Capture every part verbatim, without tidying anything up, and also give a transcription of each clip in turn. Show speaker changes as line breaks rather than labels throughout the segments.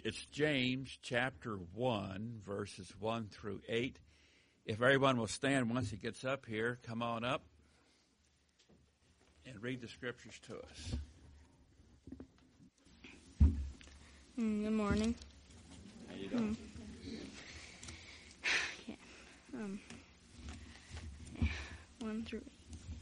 It's James chapter one, verses one through eight. If everyone will stand once he gets up here, come on up and read the scriptures to us.
Mm, good morning.
How you doing?
Mm. Yeah. Um. One through eight.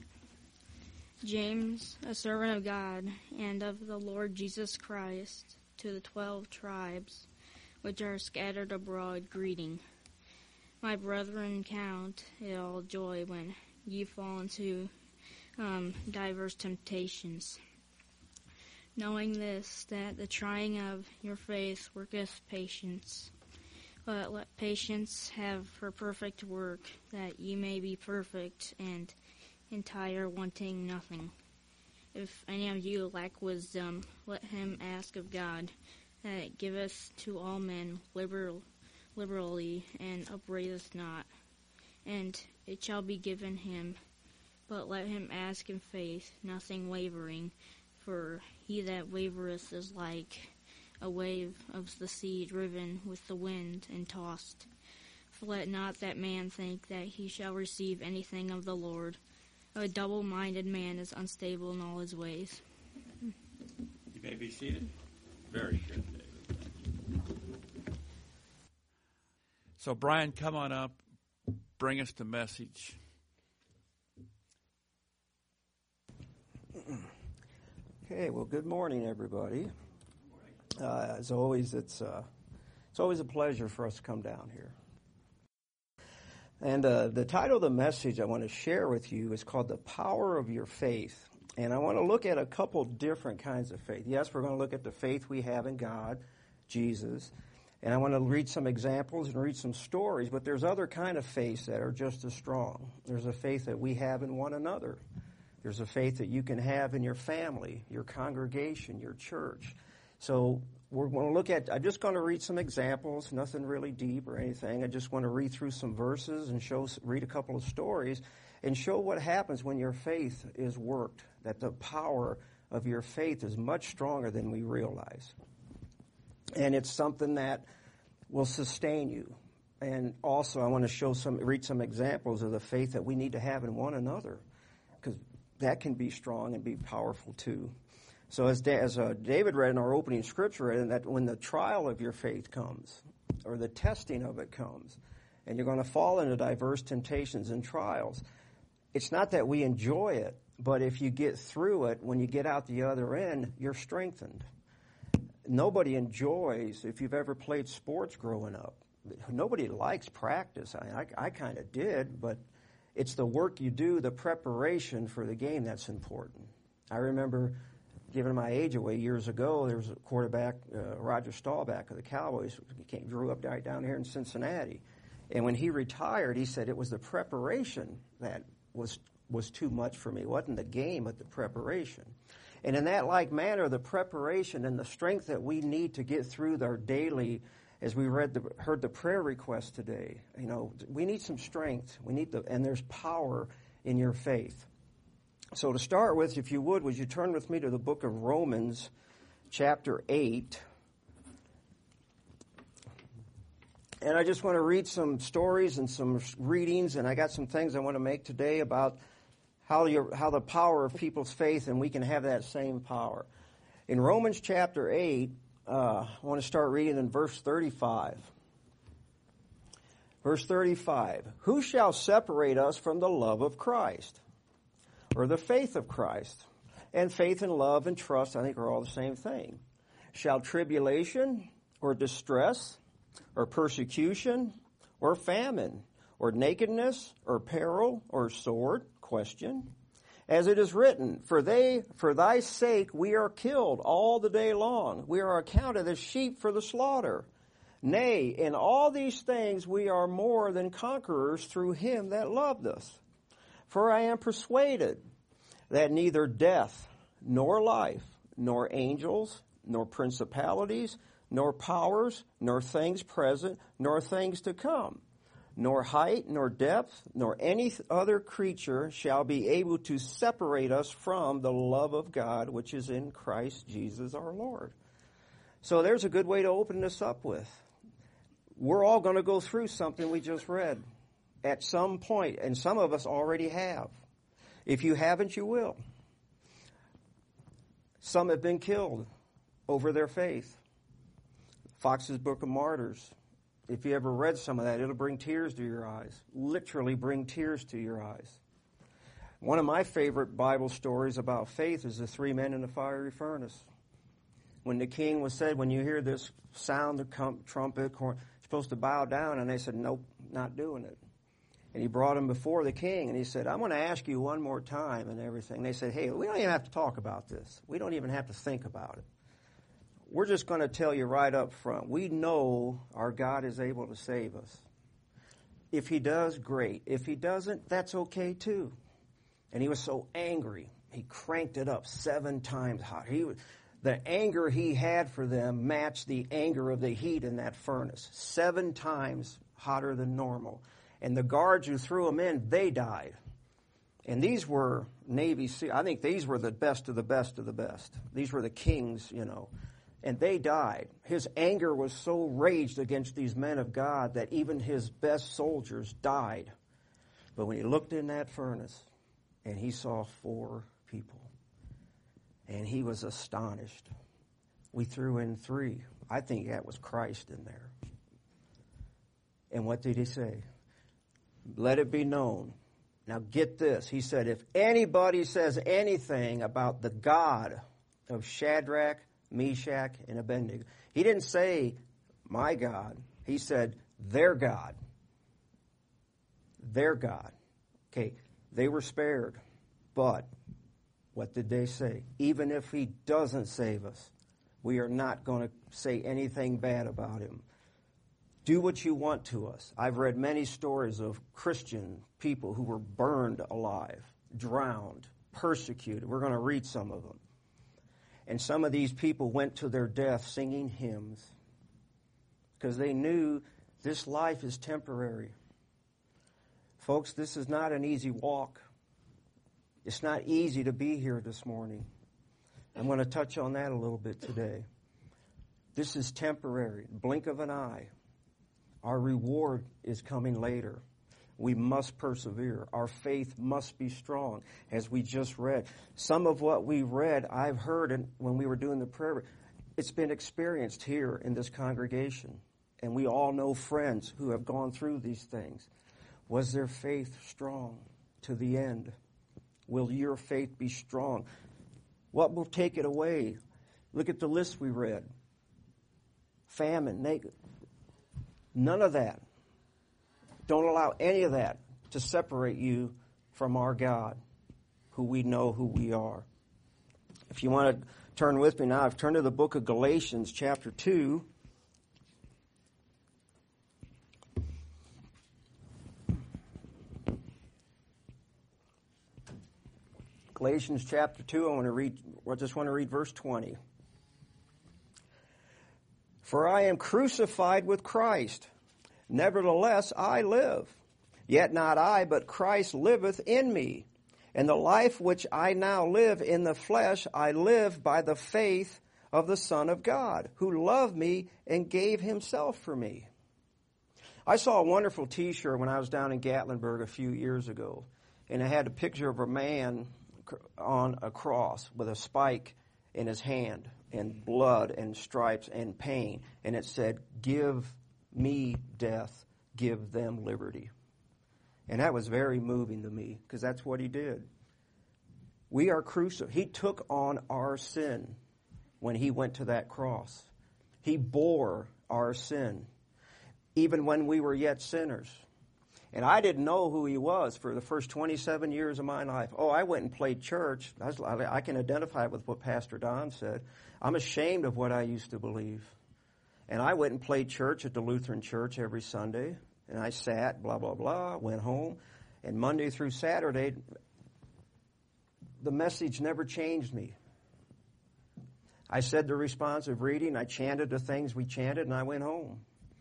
James, a servant of God and of the Lord Jesus Christ, to the twelve tribes which are scattered abroad, greeting. My brethren, count it all joy when ye fall into um, diverse temptations, knowing this, that the trying of your faith worketh patience. But let patience have her perfect work, that ye may be perfect and entire, wanting nothing. If any of you lack wisdom, let him ask of God, that it giveth to all men liberal, liberally, and upbraideth not, and it shall be given him. But let him ask in faith, nothing wavering, for he that wavereth is like a wave of the sea driven with the wind and tossed. For let not that man think that he shall receive anything of the Lord. A double-minded man is unstable in all his ways.
You may be seated. Very good, David. So, Brian, come on up. Bring us the message.
Okay, well, good morning, everybody. Uh, as always, it's uh, it's always a pleasure for us to come down here. And uh, the title of the message I want to share with you is called The Power of Your Faith. And I want to look at a couple different kinds of faith. Yes, we're going to look at the faith we have in God, Jesus. And I want to read some examples and read some stories, but there's other kind of faiths that are just as strong. There's a faith that we have in one another. There's a faith that you can have in your family, your congregation, your church. So we're going to look at, I'm just going to read some examples, nothing really deep or anything. I just want to read through some verses and show, read a couple of stories and show what happens when your faith is worked, that the power of your faith is much stronger than we realize. And it's something that will sustain you. And also I want to show some, read some examples of the faith that we need to have in one another, because that can be strong and be powerful too. So as, da- as uh, David read in our opening scripture, and that when the trial of your faith comes, or the testing of it comes, and you're going to fall into diverse temptations and trials, it's not that we enjoy it, but if you get through it, when you get out the other end, you're strengthened. Nobody enjoys, if you've ever played sports growing up, nobody likes practice. I, I, I kind of did, but it's the work you do, the preparation for the game that's important. I remember, giving my age away years ago, there was a quarterback, uh, Roger Staubach of the Cowboys, he came, grew up right down here in Cincinnati. And when he retired, he said it was the preparation that was was too much for me. It wasn't the game, but the preparation. And in that like manner, the preparation and the strength that we need to get through our daily, as we read the, heard the prayer request today, you know, we need some strength. We need the, and there's power in your faith. So to start with, if you would, would you turn with me to the book of Romans, chapter eight. And I just want to read some stories and some readings, and I got some things I want to make today about how your, how the power of people's faith, and we can have that same power. In Romans chapter eight, uh, I want to start reading in verse thirty-five. Verse thirty-five, who shall separate us from the love of Christ? Or the faith of Christ? And faith and love and trust, I think, are all the same thing. Shall tribulation or distress or persecution or famine or nakedness or peril or sword? Question. As it is written, for they, for thy sake we are killed all the day long. We are accounted as sheep for the slaughter. Nay, in all these things we are more than conquerors through him that loved us. For I am persuaded that neither death, nor life, nor angels, nor principalities, nor powers, nor things present, nor things to come, nor height, nor depth, nor any other creature shall be able to separate us from the love of God which is in Christ Jesus our Lord. So there's a good way to open this up with. We're all going to go through something we just read at some point, and some of us already have. If you haven't, you will. Some have been killed over their faith. Fox's Book of Martyrs. If you ever read some of that, it'll bring tears to your eyes. Literally bring tears to your eyes. One of my favorite Bible stories about faith is the three men in the fiery furnace. When the king was said, when you hear this sound, the trumpet, you're supposed to bow down, and they said, nope, not doing it. And he brought him before the king, and he said, I'm going to ask you one more time and everything. They said, hey, we don't even have to talk about this. We don't even have to think about it. We're just going to tell you right up front. We know our God is able to save us. If he does, great. If he doesn't, that's okay too. And he was so angry, he cranked it up seven times hot. He, the anger he had for them matched the anger of the heat in that furnace. Seven times hotter than normal. And the guards who threw him in, they died. And these were Navy SEALs. I think these were the best of the best of the best. These were the kings, you know. And they died. His anger was so raged against these men of God that even his best soldiers died. But when he looked in that furnace and he saw four people, and he was astonished. We threw in three. I think that was Christ in there. And what did he say? Let it be known. Now get this. He said, if anybody says anything about the God of Shadrach, Meshach, and Abednego, he didn't say my God. He said their God. Their God. Okay, they were spared. But what did they say? Even if he doesn't save us, we are not going to say anything bad about him. Do what you want to us. I've read many stories of Christian people who were burned alive, drowned, persecuted. We're going to read some of them. And some of these people went to their death singing hymns because they knew this life is temporary. Folks, this is not an easy walk. It's not easy to be here this morning. I'm going to touch on that a little bit today. This is temporary, blink of an eye. Our reward is coming later. We must persevere. Our faith must be strong, as we just read. Some of what we read, I've heard and when we were doing the prayer. It's been experienced here in this congregation. And we all know friends who have gone through these things. Was their faith strong to the end? Will your faith be strong? What will take it away? Look at the list we read. Famine, naked. None of that. Don't allow any of that to separate you from our God, who we know who we are. If you want to turn with me now, I've turned to the book of Galatians, chapter two. Galatians chapter two, I want to read, I just want to read verse twenty. For I am crucified with Christ. Nevertheless, I live. Yet not I, but Christ liveth in me. And the life which I now live in the flesh, I live by the faith of the Son of God, who loved me and gave himself for me. I saw a wonderful T-shirt when I was down in Gatlinburg a few years ago. And it had a picture of a man on a cross with a spike in his hand, and blood and stripes and pain. And it said, give me death, give them liberty. And that was very moving to me, because that's what he did. We are crucified. He took on our sin when he went to that cross. He bore our sin, even when we were yet sinners. And I didn't know who he was for the first twenty-seven years of my life. Oh, I went and played church. I, was, I can identify with what Pastor Don said. I'm ashamed of what I used to believe. And I went and played church at the Lutheran Church every Sunday. And I sat, blah, blah, blah, went home. And Monday through Saturday, the message never changed me. I said the responsive reading, I chanted the things we chanted, and I went home.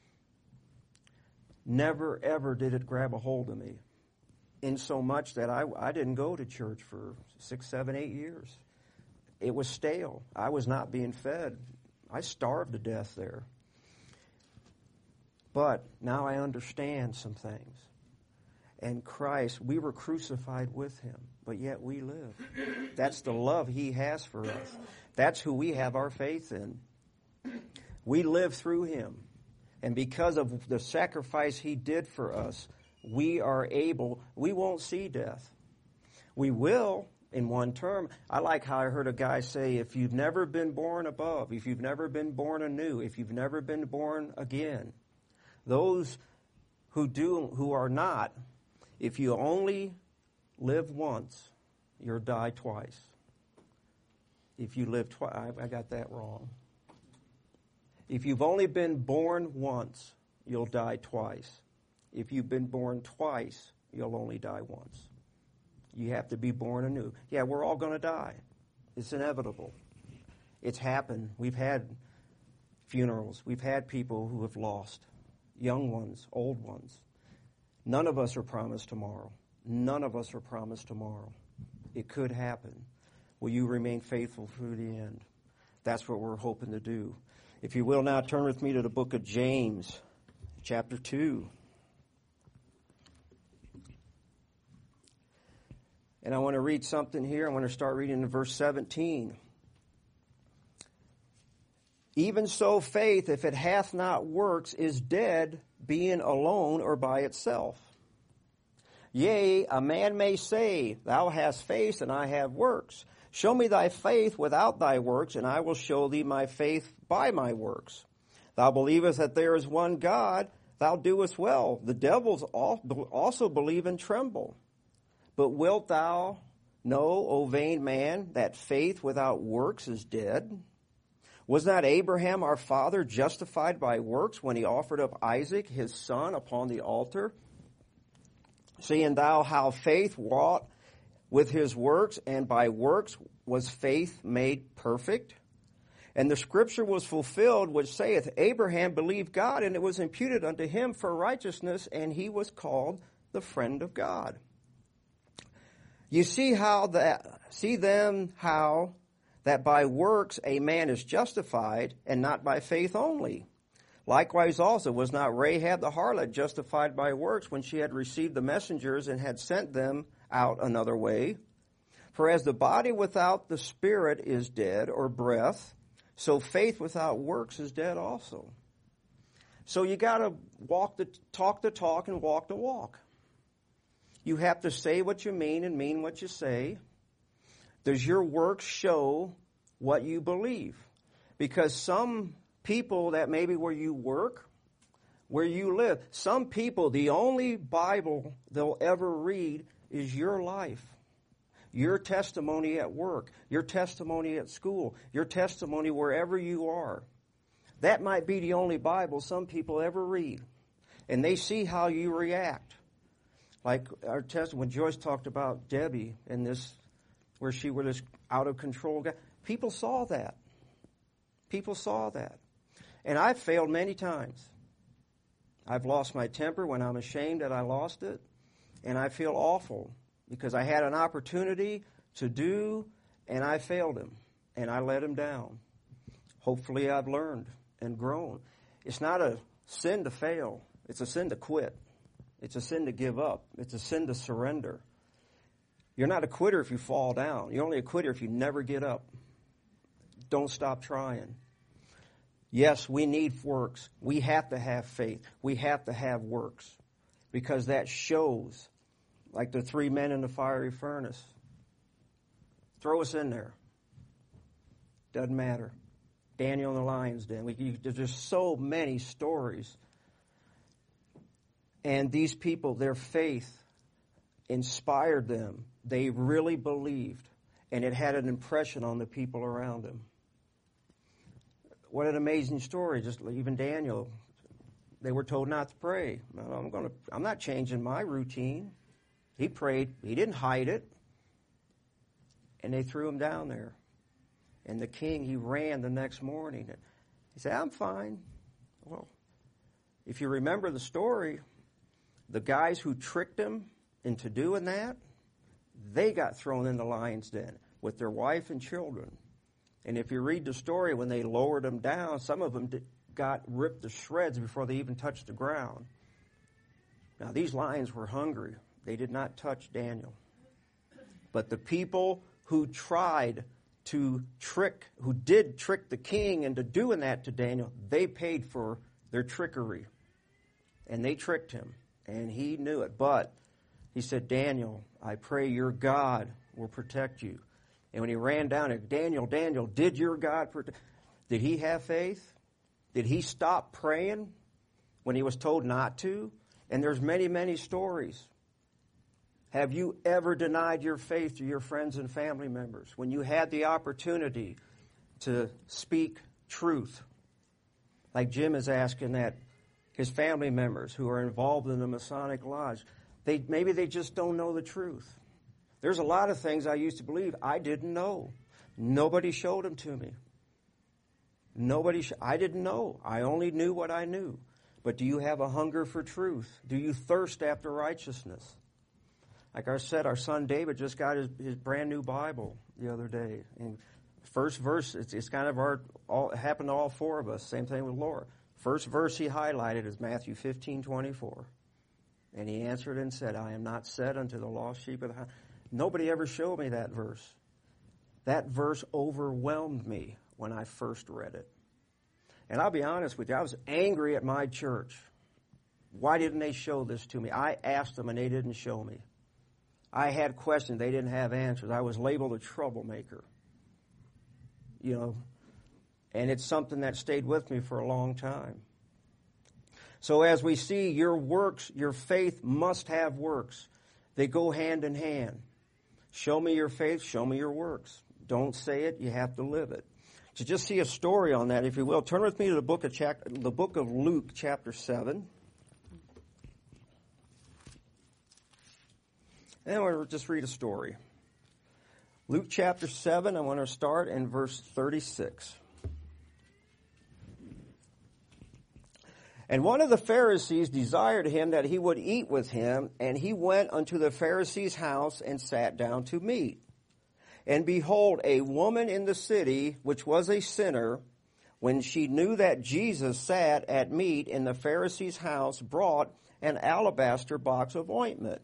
Never, ever did it grab a hold of me, in so much that I, I didn't go to church for six, seven, eight years. It was stale. I was not being fed. I starved to death there. But now I understand some things. And Christ, we were crucified with him, but yet we live. That's the love he has for us. That's who we have our faith in. We live through him. And because of the sacrifice he did for us, we are able, we won't see death. We will in one term. I like how I heard a guy say, if you've never been born above, if you've never been born anew, if you've never been born again, those who do, who are not, if you only live once, you'll die twice. If you live twice, I got that wrong. If you've only been born once, you'll die twice. If you've been born twice, you'll only die once. You have to be born anew. Yeah, we're all going to die. It's inevitable. It's happened. We've had funerals. We've had people who have lost, young ones, old ones. None of us are promised tomorrow. None of us are promised tomorrow. It could happen. Will you remain faithful through the end? That's what we're hoping to do. If you will now turn with me to the book of James, chapter two. And I want to read something here. I want to start reading in verse seventeen. Even so, faith, if it hath not works, is dead, being alone or by itself. Yea, a man may say, Thou hast faith, and I have works. Show me thy faith without thy works, and I will show thee my faith by my works. Thou believest that there is one God, thou doest well. The devils also believe and tremble. But wilt thou know, O vain man, that faith without works is dead? Was not Abraham our father justified by works when he offered up Isaac his son upon the altar? Seeing thou how faith wrought with his works, and by works was faith made perfect? And the scripture was fulfilled, which saith, Abraham believed God, and it was imputed unto him for righteousness, and he was called the friend of God. You see how that, see then how that by works a man is justified, and not by faith only. Likewise also was not Rahab the harlot justified by works when she had received the messengers and had sent them out another way? For as the body without the spirit is dead, or breath, so faith without works is dead also. So you got to walk the talk the talk and walk the walk. You have to say what you mean and mean what you say. Does your work show what you believe? Because some people that maybe where you work, where you live, some people, the only Bible they'll ever read is your life. Your testimony at work, your testimony at school, your testimony wherever you are. That might be the only Bible some people ever read. And they see how you react. Like our test, when Joyce talked about Debbie and this, where she was this out of control guy, people saw that. People saw that. And I've failed many times. I've lost my temper when I'm ashamed that I lost it. And I feel awful because I had an opportunity to do and I failed him. And I let him down. Hopefully I've learned and grown. It's not a sin to fail. It's a sin to quit. It's a sin to give up. It's a sin to surrender. You're not a quitter if you fall down. You're only a quitter if you never get up. Don't stop trying. Yes, we need works. We have to have faith. We have to have works because that shows, like the three men in the fiery furnace. Throw us in there. Doesn't matter. Daniel in the lion's den. We, you, there's just so many stories. And these people, their faith inspired them. They really believed. And it had an impression on the people around them. What an amazing story. Just even Daniel, they were told not to pray. Well, I'm going to, I'm not changing my routine. He prayed. He didn't hide it. And they threw him down there. And the king, he ran the next morning. He said, I'm fine. Well, if you remember the story, the guys who tricked him into doing that, they got thrown in the lion's den with their wife and children. And if you read the story, when they lowered him down, some of them did, got ripped to shreds before they even touched the ground. Now, these lions were hungry. They did not touch Daniel. But the people who tried to trick, who did trick the king into doing that to Daniel, they paid for their trickery. And they tricked him. And he knew it. But he said, Daniel, I pray your God will protect you. And when he ran down, Daniel, Daniel, did your God protect? Did he have faith? Did he stop praying when he was told not to? And there's many, many stories. Have you ever denied your faith to your friends and family members when you had the opportunity to speak truth? Like Jim is asking that his family members who are involved in the Masonic Lodge, they maybe they just don't know the truth. There's a lot of things I used to believe I didn't know. Nobody showed them to me. Nobody, sh- I didn't know. I only knew what I knew. But do you have a hunger for truth? Do you thirst after righteousness? Like I said, our son David just got his, his brand new Bible the other day. And first verse, it's, it's kind of our, all, it happened to all four of us. Same thing with Laura. First verse he highlighted is Matthew fifteen twenty-four. And he answered and said, I am not said unto the lost sheep of the house. Nobody ever showed me that verse. That verse overwhelmed me when I first read it. And I'll be honest with you, I was angry at my church. Why didn't they show this to me? I asked them and they didn't show me. I had questions, they didn't have answers. I was labeled a troublemaker. You know, and it's something that stayed with me for a long time. So as we see, your works, your faith must have works. They go hand in hand. Show me your faith, show me your works. Don't say it, you have to live it. To just see a story on that, if you will, turn with me to the book of chapter, the book of Luke, chapter seven. And we'll just read a story. Luke chapter seven, I want to start in verse thirty-six. And one of the Pharisees desired him that he would eat with him, and he went unto the Pharisee's house and sat down to meat. And behold, a woman in the city, which was a sinner, when she knew that Jesus sat at meat in the Pharisee's house, brought an alabaster box of ointment,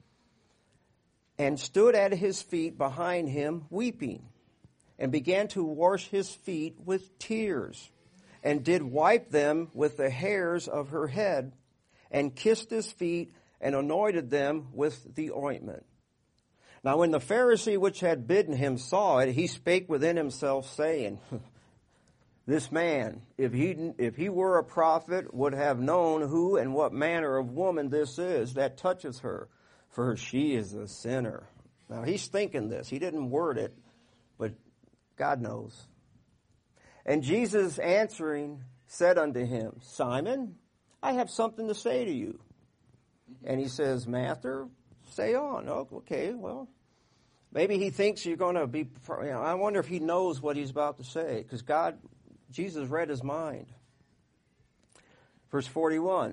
and stood at his feet behind him, weeping, and began to wash his feet with tears, and did wipe them with the hairs of her head, and kissed his feet, and anointed them with the ointment. Now when the Pharisee which had bidden him saw it, he spake within himself, saying, This man, if he if he were a prophet, would have known who and what manner of woman this is that toucheth her, for she is a sinner. Now he's thinking this. He didn't word it, but God knows. And Jesus answering said unto him, Simon, I have something to say to you. And he says, Master, say on. Oh, okay, well, maybe he thinks you're going to be, you know, I wonder if he knows what he's about to say, because God, Jesus read his mind. Verse forty-one.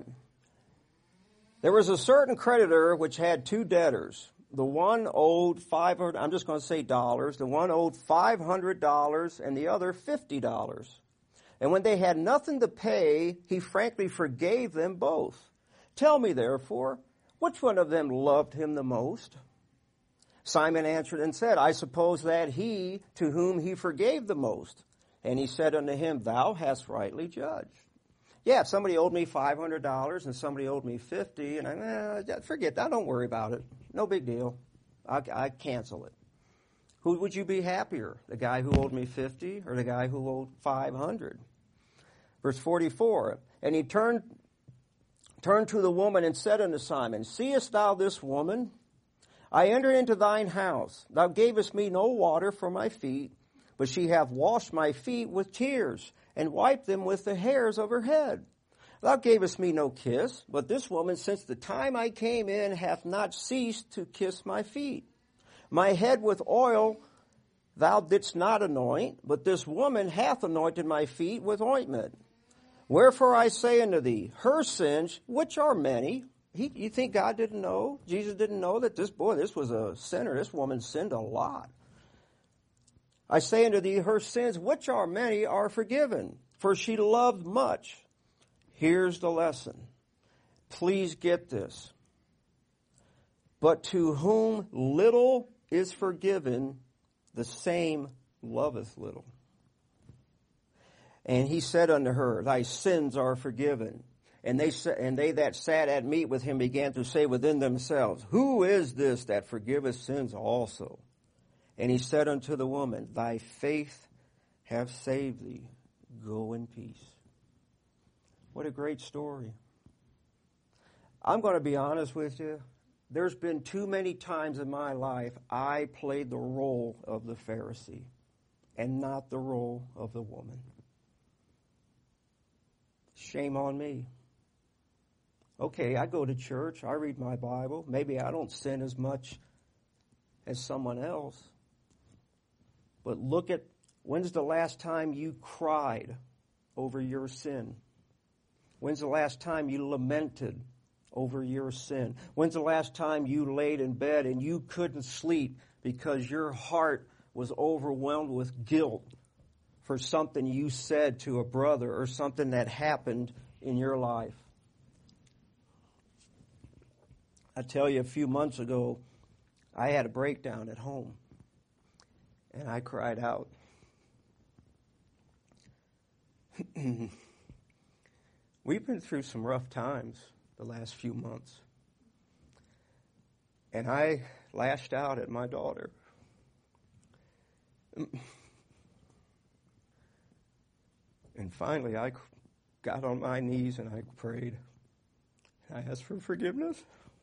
There was a certain creditor which had two debtors. The one owed five hundred, I'm just going to say dollars. The one owed five hundred dollars and the other fifty dollars. And when they had nothing to pay, he frankly forgave them both. Tell me, therefore, which one of them loved him the most? Simon answered and said, I suppose that he to whom he forgave the most. And he said unto him, Thou hast rightly judged. Yeah, if somebody owed me five hundred dollars and somebody owed me fifty dollars, and I, eh, forget that, don't worry about it. No big deal. I, I cancel it. Who would you be happier? The guy who owed me fifty or the guy who owed five hundred? Verse forty-four, and he turned, turned to the woman and said unto Simon, Seest thou this woman? I entered into thine house. Thou gavest me no water for my feet, but she hath washed my feet with tears, and wiped them with the hairs of her head. Thou gavest me no kiss, but this woman, since the time I came in, hath not ceased to kiss my feet. My head with oil thou didst not anoint, but this woman hath anointed my feet with ointment. Wherefore I say unto thee, her sins, which are many, he, you think God didn't know? Jesus didn't know that this, boy, this was a sinner. This woman sinned a lot. I say unto thee, her sins, which are many, are forgiven, for she loved much. Here's the lesson. Please get this. But to whom little is forgiven, the same loveth little. And he said unto her, thy sins are forgiven. And they and they that sat at meat with him began to say within themselves, who is this that forgiveth sins also? And he said unto the woman, thy faith hath saved thee. Go in peace. What a great story. I'm going to be honest with you. There's been too many times in my life I played the role of the Pharisee and not the role of the woman. Shame on me. Okay, I go to church, I read my Bible. Maybe I don't sin as much as someone else. But look at, when's the last time you cried over your sin? When's the last time you lamented over your sin? When's the last time you laid in bed and you couldn't sleep because your heart was overwhelmed with guilt for something you said to a brother or something that happened in your life? I tell you, a few months ago, I had a breakdown at home, and I cried out. We've been through some rough times the last few months, and I lashed out at my daughter. And finally, I got on my knees and I prayed. I asked for forgiveness.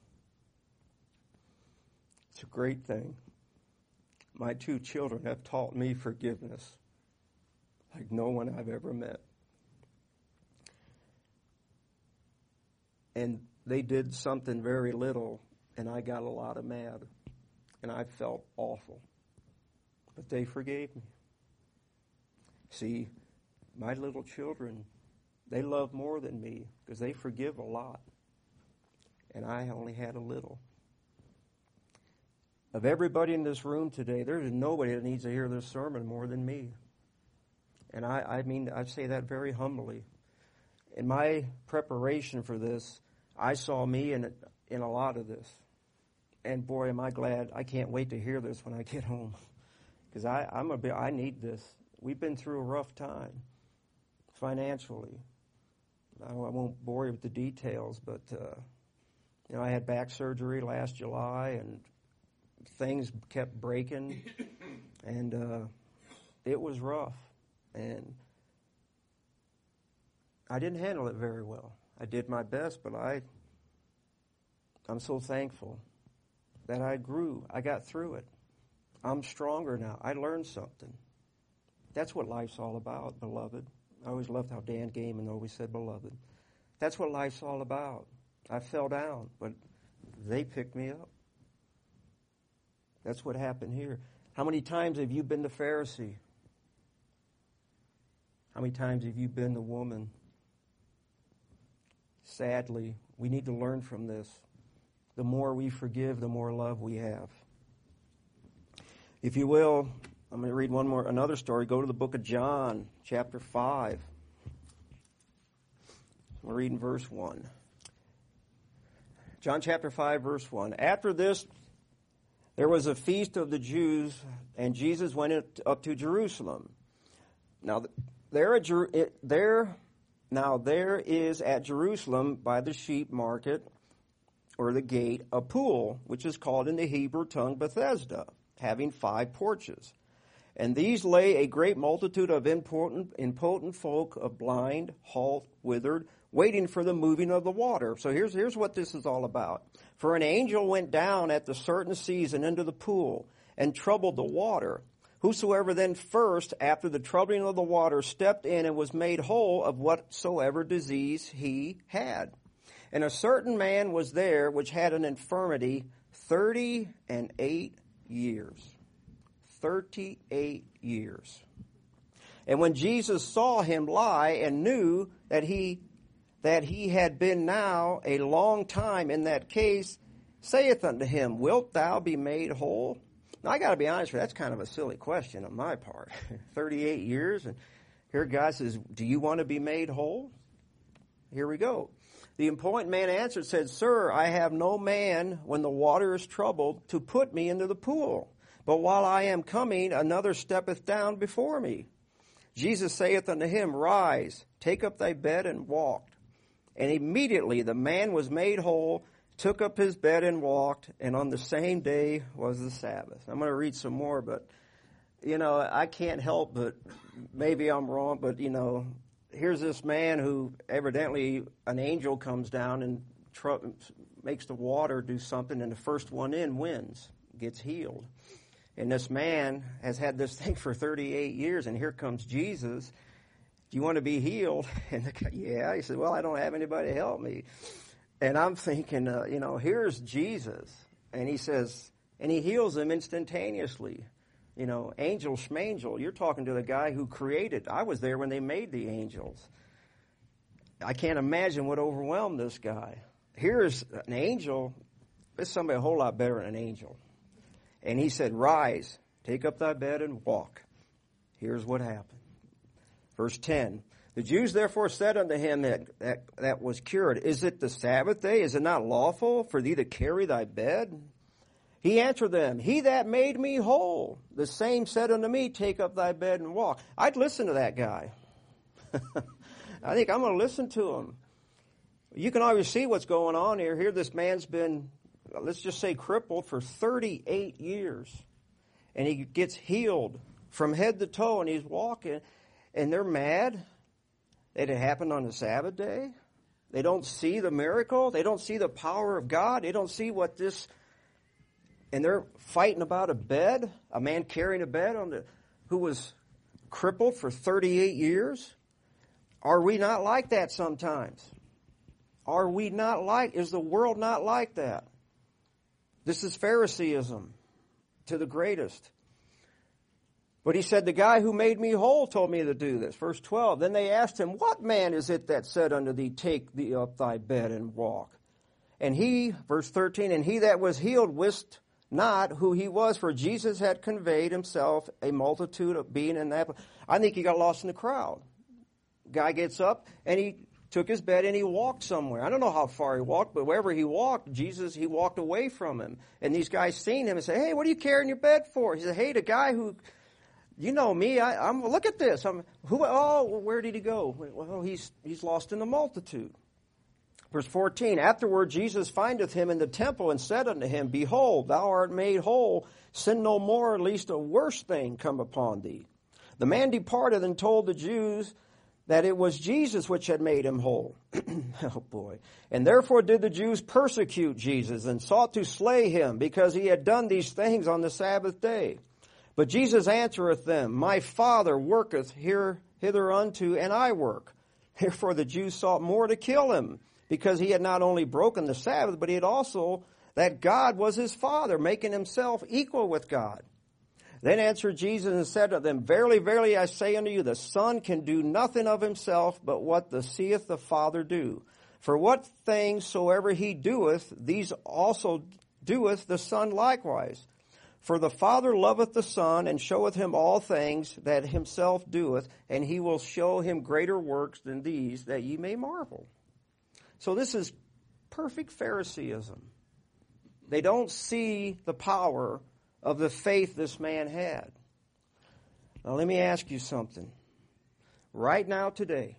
It's a great thing. My two children have taught me forgiveness like no one I've ever met. And they did something very little, and I got a lot of mad, and I felt awful. But they forgave me. See, my little children, they love more than me because they forgive a lot, and I only had a little. Of everybody in this room today, there is nobody that needs to hear this sermon more than me. And I, I mean, I say that very humbly. In my preparation for this, I saw me in, in a lot of this. And boy, am I glad. I can't wait to hear this when I get home. Because I, I'm a bit, I need this. We've been through a rough time financially. I, I won't bore you with the details, but uh, you know, I had back surgery last July, and things kept breaking, and uh, it was rough, and I didn't handle it very well. I did my best, but I, I'm so thankful that I grew. I got through it. I'm stronger now. I learned something. That's what life's all about, beloved. I always loved how Dan Gaiman always said, beloved. That's what life's all about. I fell down, but they picked me up. That's what happened here. How many times have you been the Pharisee? How many times have you been the woman? Sadly, we need to learn from this. The more we forgive, the more love we have. If you will, I'm going to read one more, another story. Go to the book of John, chapter five. We're reading verse one. John chapter five, verse one. After this, there was a feast of the Jews, and Jesus went up to Jerusalem. Now there, there, now there is at Jerusalem by the sheep market, or the gate, a pool, which is called in the Hebrew tongue Bethesda, having five porches. And these lay a great multitude of impotent, impotent folk, of blind, halt, withered, waiting for the moving of the water. So here's, here's what this is all about. For an angel went down at the certain season into the pool and troubled the water. Whosoever then first, after the troubling of the water, stepped in and was made whole of whatsoever disease he had. And a certain man was there which had an infirmity thirty and eight years. Thirty-eight years. And when Jesus saw him lie and knew that he that he had been now a long time in that case, saith unto him, Wilt thou be made whole? Now, I got to be honest with you, that's kind of a silly question on my part. thirty-eight years, and here God says, do you want to be made whole? Here we go. The important man answered, said, Sir, I have no man when the water is troubled to put me into the pool. But while I am coming, another steppeth down before me. Jesus saith unto him, Rise, take up thy bed and walk. And immediately the man was made whole, took up his bed and walked, and on the same day was the Sabbath. I'm going to read some more, but, you know, I can't help but, maybe I'm wrong, but, you know, here's this man who evidently an angel comes down and tr- makes the water do something, and the first one in wins, gets healed. And this man has had this thing for thirty-eight years, and here comes Jesus. Do you want to be healed? And the guy, yeah. He said, well, I don't have anybody to help me. And I'm thinking, uh, you know, here's Jesus. And he says, and he heals him instantaneously. You know, angel schmangel. You're talking to the guy who created. I was there when they made the angels. I can't imagine what overwhelmed this guy. Here's an angel. There's somebody a whole lot better than an angel. And he said, Rise, take up thy bed and walk. Here's what happened. Verse ten. The Jews therefore said unto him that, that, that was cured, Is it the Sabbath day? Is it not lawful for thee to carry thy bed? He answered them, He that made me whole, the same said unto me, Take up thy bed and walk. I'd listen to that guy. I think I'm going to listen to him. You can always see what's going on here. Here this man's been, let's just say, crippled for thirty-eight years. And he gets healed from head to toe, and he's walking. And they're mad that it happened on the Sabbath day. They don't see the miracle. They don't see the power of God. They don't see what this... And they're fighting about a bed, a man carrying a bed on the, who was crippled for thirty-eight years. Are we not like that sometimes? Are we not like, is the world not like that? This is Phariseeism to the greatest. But he said, the guy who made me whole told me to do this. Verse twelve, then they asked him, What man is it that said unto thee, Take thee up thy bed and walk? And he, verse thirteen, and he that was healed wist not who he was, for Jesus had conveyed himself a multitude of being in that. I think he got lost in the crowd. Guy gets up and he took his bed and he walked somewhere. I don't know how far he walked, but wherever he walked, Jesus, he walked away from him. And these guys seen him and said, Hey, what are you carrying your bed for? He said, Hey, the guy who, you know me, I, I'm, look at this. I'm, who, oh, where did he go? Well, he's, he's lost in the multitude. Verse fourteen, Afterward Jesus findeth him in the temple and said unto him, Behold, thou art made whole. Sin no more, lest a worse thing come upon thee. The man departed and told the Jews that it was Jesus which had made him whole. Oh boy. And therefore did the Jews persecute Jesus and sought to slay him, because he had done these things on the Sabbath day. But Jesus answereth them, My Father worketh here hitherunto, and I work. Therefore the Jews sought more to kill him, because he had not only broken the Sabbath, but he had also that God was his Father, making himself equal with God. Then answered Jesus and said to them, Verily, verily, I say unto you, the Son can do nothing of himself, but what the seeth the Father do. For what things soever he doeth, these also doeth the Son likewise. For the Father loveth the Son, and showeth him all things that himself doeth, and he will show him greater works than these, that ye may marvel. So this is perfect Phariseeism. They don't see the power of the faith this man had. Now let me ask you something. Right now today,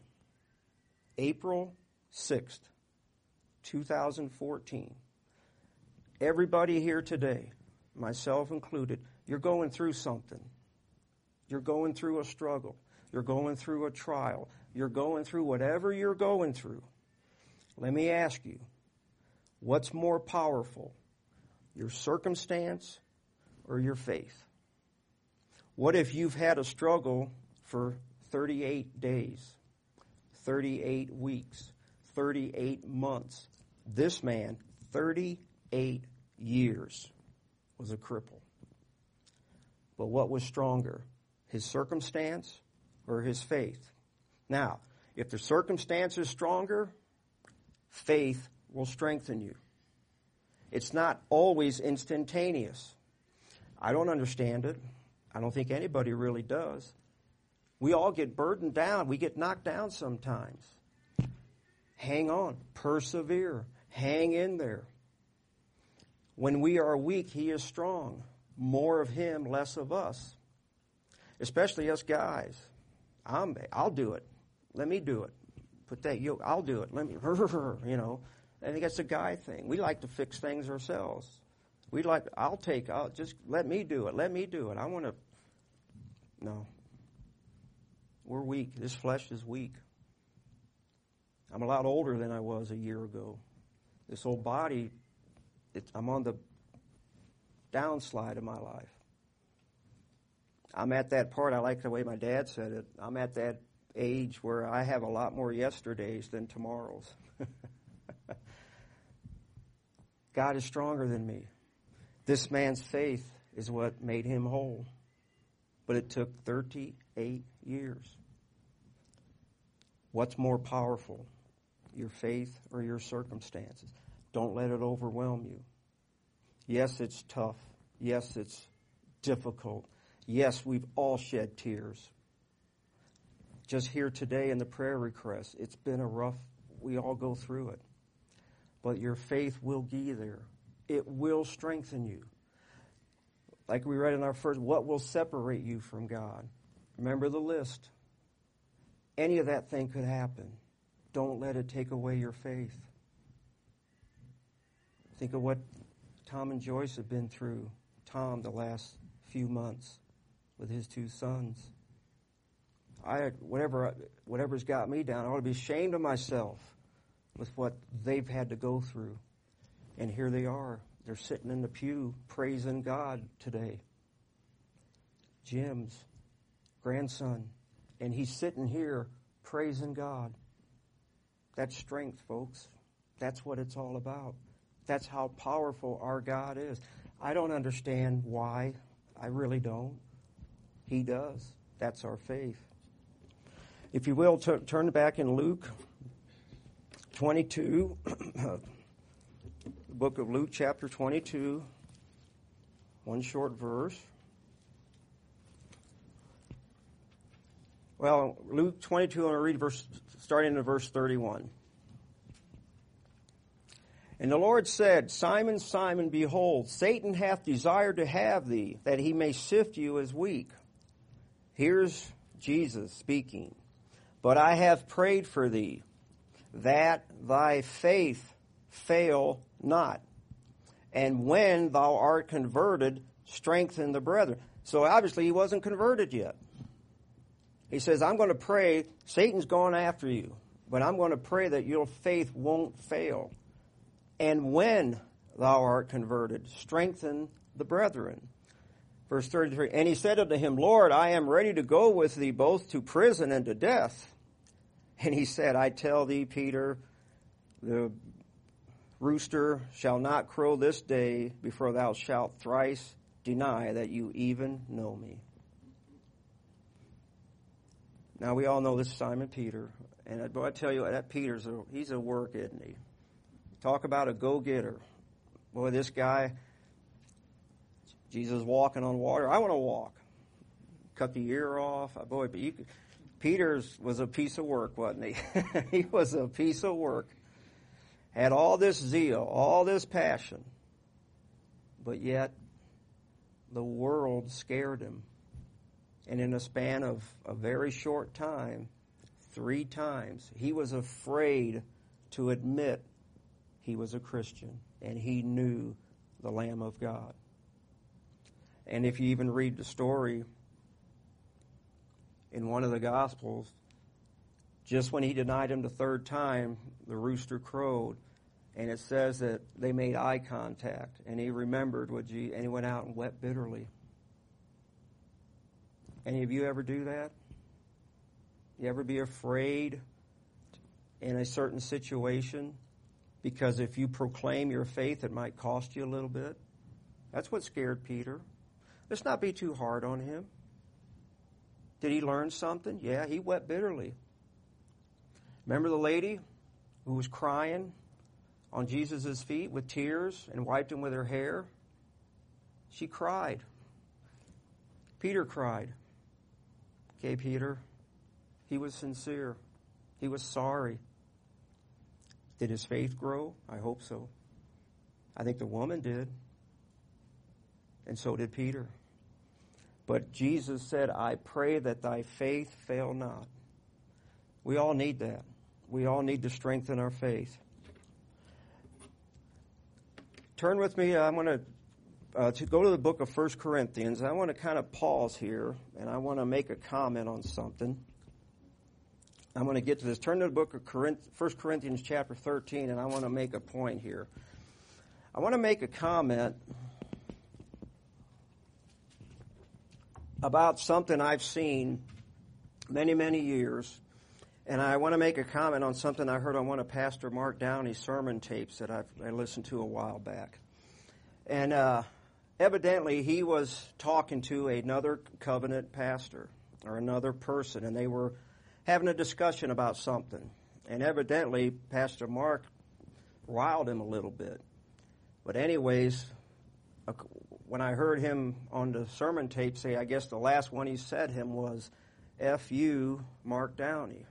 April sixth, two thousand fourteen, everybody here today, myself included, you're going through something. You're going through a struggle. You're going through a trial. You're going through whatever you're going through. Let me ask you, what's more powerful, your circumstance or your faith? What if you've had a struggle for thirty-eight days, thirty-eight weeks, thirty-eight months? This man, thirty-eight years, was a cripple. But what was stronger, his circumstance or his faith? Now, if the circumstance is stronger, faith will strengthen you. It's not always instantaneous. I don't understand it. I don't think anybody really does. We all get burdened down. We get knocked down sometimes. Hang on. Persevere. Hang in there. When we are weak, He is strong. More of Him, less of us. Especially us guys. I'm, I'll do it. Let me do it. Put that yoke. I'll do it. Let me, you know. I think that's a guy thing. We like to fix things ourselves. We like, I'll take, I'll just let me do it. Let me do it. I want to. No. We're weak. This flesh is weak. I'm a lot older than I was a year ago. This old body, it's, I'm on the downslide of my life. I'm at that part, I like the way my dad said it, I'm at that age where I have a lot more yesterdays than tomorrows. God is stronger than me. This man's faith is what made him whole. But it took thirty-eight years. What's more powerful, your faith or your circumstances? Don't let it overwhelm you. Yes, it's tough. Yes, it's difficult. Yes, we've all shed tears. Just here today in the prayer request, it's been a rough, we all go through it. But your faith will be there. It will strengthen you. Like we read in our first, what will separate you from God? Remember the list. Any of that thing could happen. Don't let it take away your faith. Think of what Tom and Joyce have been through. Tom, the last few months with his two sons. I, whatever, whatever's got me down, I ought to be ashamed of myself with what they've had to go through. And here they are. They're sitting in the pew praising God today. Jim's grandson. And he's sitting here praising God. That's strength, folks. That's what it's all about. That's how powerful our God is. I don't understand why. I really don't. He does. That's our faith. If you will, t- turn back in Luke twenty-two. The book of Luke, chapter twenty-two. One short verse. Well, Luke twenty-two, I'm going to read verse, starting in verse thirty-one. And the Lord said, Simon, Simon, behold, Satan hath desired to have thee, that he may sift you as wheat. Here's Jesus speaking. But I have prayed for thee, that thy faith fail not. And when thou art converted, strengthen the brethren. So obviously he wasn't converted yet. He says, I'm going to pray, Satan's going after you, but I'm going to pray that your faith won't fail. And when thou art converted, strengthen the brethren. Verse thirty-three, and he said unto him, Lord, I am ready to go with thee both to prison and to death. And he said, I tell thee, Peter, the rooster shall not crow this day before thou shalt thrice deny that you even know me. Now, we all know this is Simon Peter. And boy, I tell you, that Peter's a, he's a work, isn't he? Talk about a go-getter. Boy, this guy, Jesus walking on water. I want to walk. Cut the ear off. Boy, but you could, Peter's was a piece of work, wasn't he? He was a piece of work. Had all this zeal, all this passion. But yet, the world scared him. And in a span of a very short time, three times, he was afraid to admit he was a Christian. And he knew the Lamb of God. And if you even read the story in one of the Gospels, just when he denied him the third time, the rooster crowed. And it says that they made eye contact. And he remembered what Jesus, and he went out and wept bitterly. Any of you ever do that? You ever be afraid in a certain situation? Because if you proclaim your faith, it might cost you a little bit. That's what scared Peter. Let's not be too hard on him. Did he learn something? Yeah, he wept bitterly. Remember the lady who was crying on Jesus' feet with tears and wiped him with her hair? She cried. Peter cried. Okay, Peter, he was sincere. He was sorry. Did his faith grow? I hope so. I think the woman did. And so did Peter. But Jesus said, I pray that thy faith fail not. We all need that. We all need to strengthen our faith. Turn with me. I'm going to, uh, to go to the book of First Corinthians. I want to kind of pause here, and I want to make a comment on something. I'm going to get to this. Turn to the book of Corinth, First Corinthians chapter thirteen, and I want to make a point here. I want to make a comment about something I've seen many, many years. And I want to make a comment on something I heard on one of Pastor Mark Downey's sermon tapes that I've, I listened to a while back. And uh, evidently he was talking to another covenant pastor or another person, and they were having a discussion about something. And evidently Pastor Mark riled him a little bit. But anyways, when I heard him on the sermon tape say, I guess the last one he said him was, F you, Mark Downey.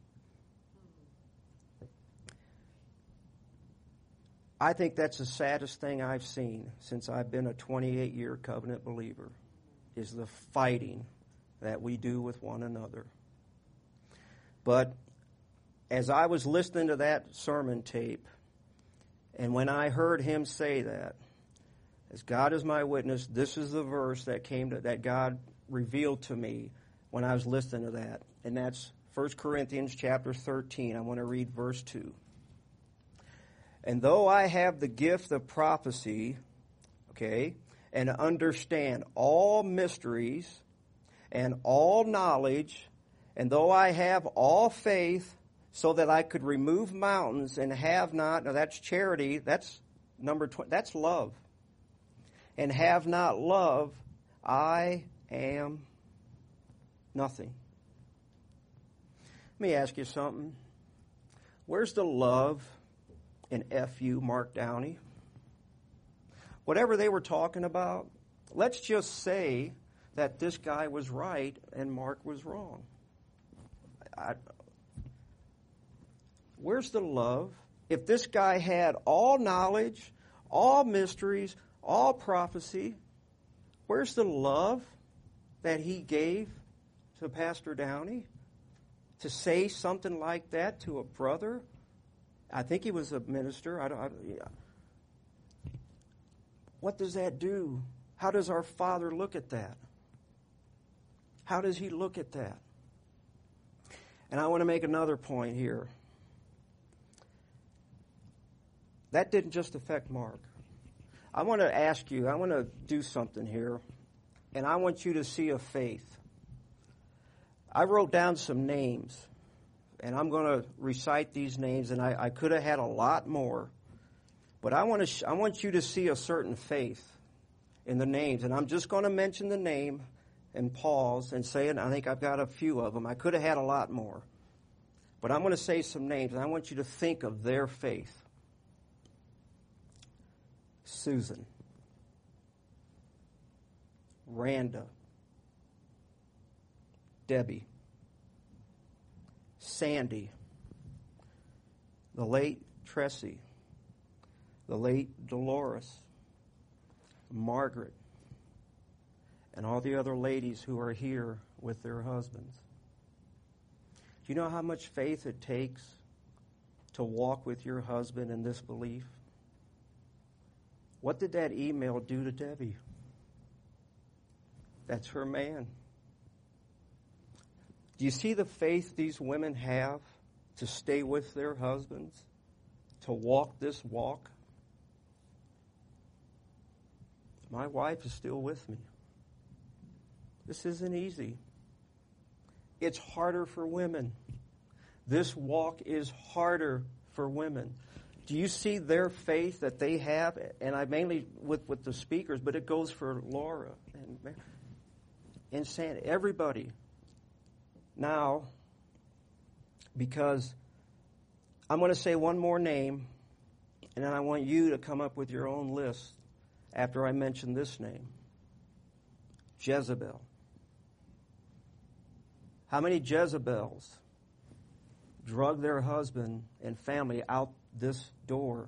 I think that's the saddest thing I've seen since I've been a twenty-eight-year covenant believer, is the fighting that we do with one another. But as I was listening to that sermon tape, and when I heard him say that, as God is my witness, this is the verse that came to, that God revealed to me when I was listening to that. And that's First Corinthians chapter thirteen. I want to read verse two. And though I have the gift of prophecy, okay, and understand all mysteries and all knowledge, and though I have all faith so that I could remove mountains and have not, now that's charity, that's number twenty, that's love. And have not love, I am nothing. Let me ask you something. Where's the love in F U, Mark Downey? Whatever they were talking about, let's just say that this guy was right and Mark was wrong. I, where's the love? If this guy had all knowledge, all mysteries, all prophecy, where's the love that he gave to Pastor Downey to say something like that to a brother? I think he was a minister. I don't, I, yeah. What does that do? How does our Father look at that? How does he look at that? And I want to make another point here. That didn't just affect Mark. I want to ask you, I want to do something here, and I want you to see a faith. I wrote down some names, and I'm going to recite these names, and I, I could have had a lot more, but I want to sh- I want you to see a certain faith in the names, and I'm just going to mention the name and pause and say it. I think I've got a few of them. I could have had a lot more, but I'm going to say some names, and I want you to think of their faith. Susan, Randa, Debbie, Sandy, the late Tressie, the late Dolores, Margaret, and all the other ladies who are here with their husbands. Do you know how much faith it takes to walk with your husband in this belief? What did that email do to Debbie? That's her man. Do you see the faith these women have to stay with their husbands, to walk this walk? My wife is still with me. This isn't easy. It's harder for women. This walk is harder for women. Do you see their faith that they have? And I mainly with, with the speakers, but it goes for Laura and, and Sandy, everybody. Now, because I'm going to say one more name, and then I want you to come up with your own list after I mention this name. Jezebel. How many Jezebels drug their husband and family out this door?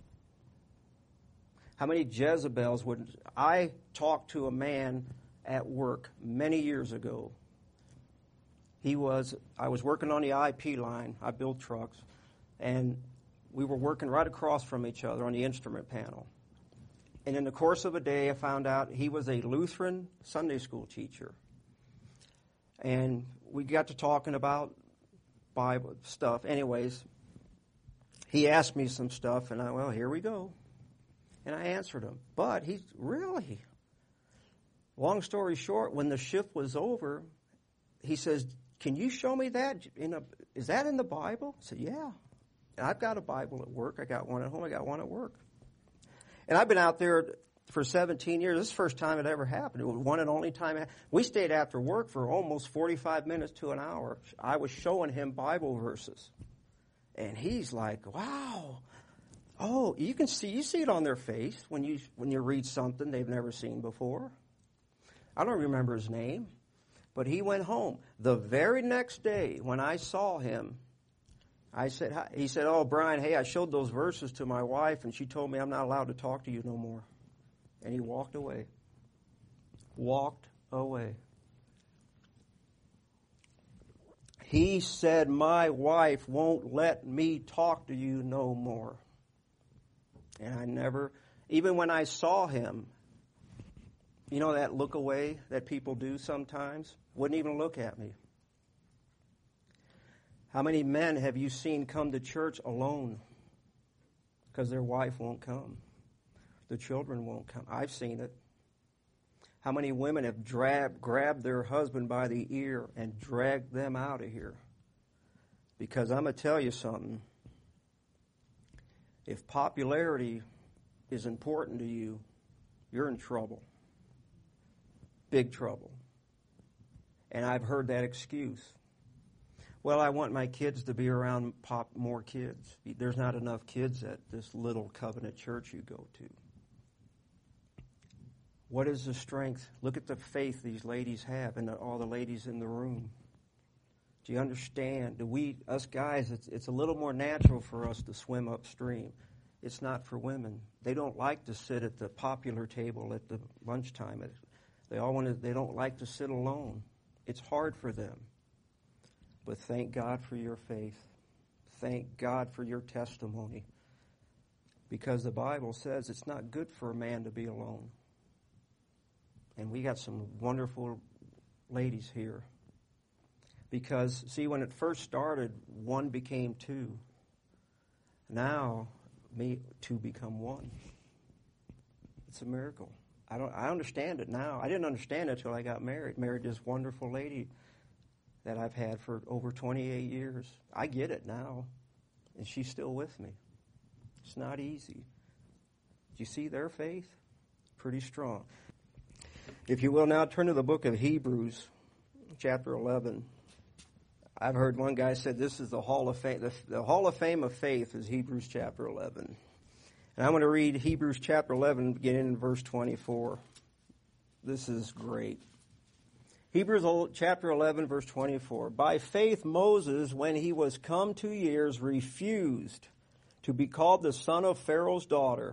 How many Jezebels would... I talked to a man at work many years ago. He was... I was working on the I P line. I build trucks. And we were working right across from each other on the instrument panel. And in the course of a day, I found out he was a Lutheran Sunday school teacher. And we got to talking about Bible stuff. Anyways, he asked me some stuff, and I, well, here we go. And I answered him. But he, really? Long story short, when the shift was over, he says, can you show me that? In a, is that in the Bible? I said, yeah. And I've got a Bible at work. I got one at home. I got one at work. And I've been out there for seventeen years. This is the first time it ever happened. It was one and only time. We stayed after work for almost forty-five minutes to an hour. I was showing him Bible verses. And he's like, wow. Oh, you can see, you see it on their face when you when you read something they've never seen before. I don't remember his name, but he went home. The very next day when I saw him, I said, hi. He said, oh, Brian, hey, I showed those verses to my wife, and she told me I'm not allowed to talk to you no more. And he walked away. Walked away. He said, my wife won't let me talk to you no more. And I never, even when I saw him, you know that look away that people do sometimes? Wouldn't even look at me. How many men have you seen come to church alone because their wife won't come? The children won't come. I've seen it. How many women have drab, grabbed their husband by the ear and dragged them out of here? Because I'm going to tell you something. If popularity is important to you, you're in trouble. Big trouble. And I've heard that excuse. Well, I want my kids to be around pop more kids. There's not enough kids at this little covenant church you go to. What is the strength? Look at the faith these ladies have and all the ladies in the room. Do you understand? Do we, us guys, it's, it's a little more natural for us to swim upstream. It's not for women. They don't like to sit at the popular table at the lunchtime. They all want to, they don't like to sit alone. It's hard for them. But thank God for your faith. Thank God for your testimony. Because the Bible says it's not good for a man to be alone. And we got some wonderful ladies here. Because, see, when it first started, one became two. Now, me, two become one. It's a miracle. I don't. I understand it now. I didn't understand it until I got married. Married this wonderful lady that I've had for over twenty-eight years. I get it now. And she's still with me. It's not easy. Do you see their faith? Pretty strong. If you will now turn to the book of Hebrews, chapter eleven. I've heard one guy said this is the Hall of Fame. The, the Hall of Fame of faith is Hebrews chapter eleven. And I'm going to read Hebrews chapter eleven, beginning in verse twenty-four. This is great. Hebrews chapter eleven, verse twenty-four. By faith Moses, when he was come to years, refused to be called the son of Pharaoh's daughter,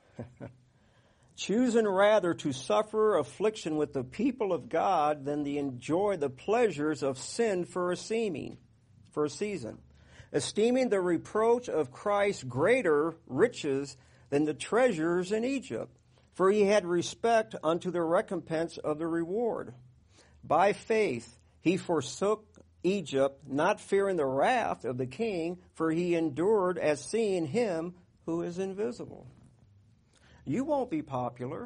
choosing rather to suffer affliction with the people of God than to enjoy the pleasures of sin for a seeming, for a season, esteeming the reproach of Christ greater riches than the treasures in Egypt, for he had respect unto the recompense of the reward. By faith he forsook Egypt, not fearing the wrath of the king, for he endured as seeing him who is invisible. You won't be popular.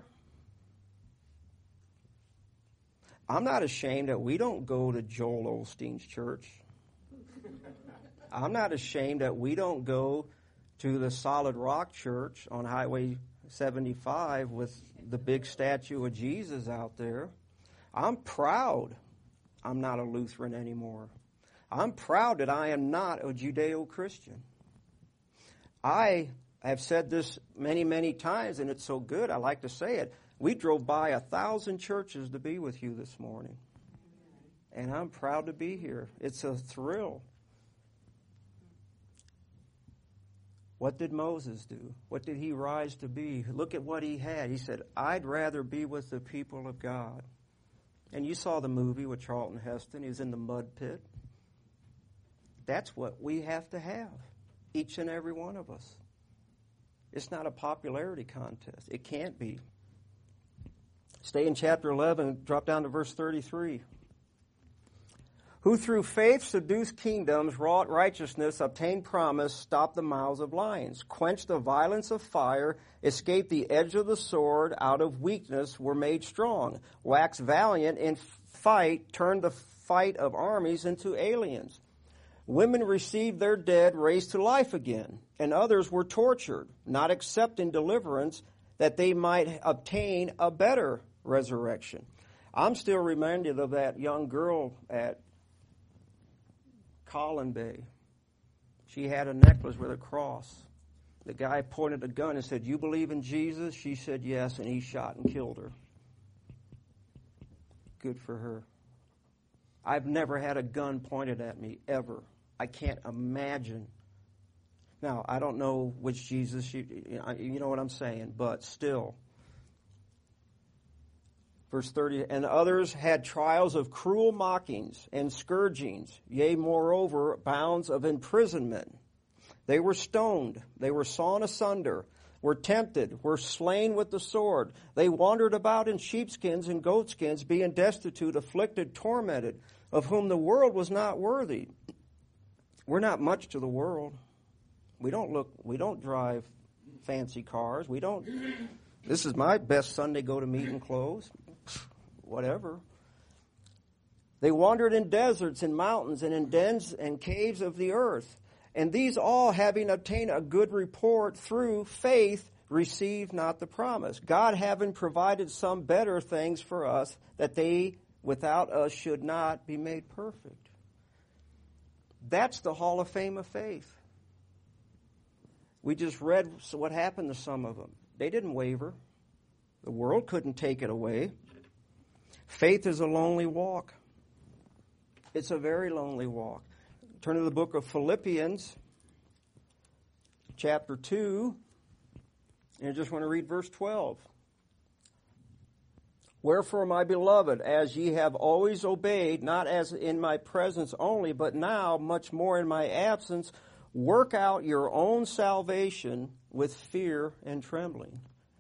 I'm not ashamed that we don't go to Joel Osteen's church. I'm not ashamed that we don't go to the Solid Rock Church on Highway seventy-five with the big statue of Jesus out there. I'm proud I'm not a Lutheran anymore. I'm proud that I am not a Judeo-Christian. I have said this many, many times, and it's so good, I like to say it. We drove by a thousand churches to be with you this morning. And I'm proud to be here. It's a thrill. What did Moses do? What did he rise to be? Look at what he had. He said, I'd rather be with the people of God. And you saw the movie with Charlton Heston. He was in the mud pit. That's what we have to have, each and every one of us. It's not a popularity contest. It can't be. Stay in chapter eleven, drop down to verse thirty-three. Who through faith seduced kingdoms, wrought righteousness, obtained promise, stopped the mouths of lions, quenched the violence of fire, escaped the edge of the sword, out of weakness were made strong, waxed valiant in fight, turned the fight of armies into aliens. Women received their dead raised to life again, and others were tortured, not accepting deliverance, that they might obtain a better resurrection. I'm still reminded of that young girl at Colin Bay. She had a necklace with a cross. The guy pointed a gun and said, you believe in Jesus? She said yes, and he shot and killed her. Good for her. I've never had a gun pointed at me, ever. I can't imagine. Now, I don't know which Jesus, you, you know what I'm saying, but still. Verse thirty, and others had trials of cruel mockings and scourgings, yea, moreover, bounds of imprisonment. They were stoned, they were sawn asunder, were tempted, were slain with the sword. They wandered about in sheepskins and goatskins, being destitute, afflicted, tormented, of whom the world was not worthy. We're not much to the world. We don't look, we don't drive fancy cars. We don't, this is my best Sunday go-to-meeting clothes. Whatever. They wandered in deserts and mountains and in dens and caves of the earth. And these all, having obtained a good report through faith, received not the promise. God having provided some better things for us, that they without us should not be made perfect. That's the Hall of Fame of faith. We just read what happened to some of them. They didn't waver. The world couldn't take it away. Faith is a lonely walk. It's a very lonely walk. Turn to the book of Philippians, chapter two, and I just want to read verse twelve. Wherefore, my beloved, as ye have always obeyed, not as in my presence only, but now much more in my absence, work out your own salvation with fear and trembling.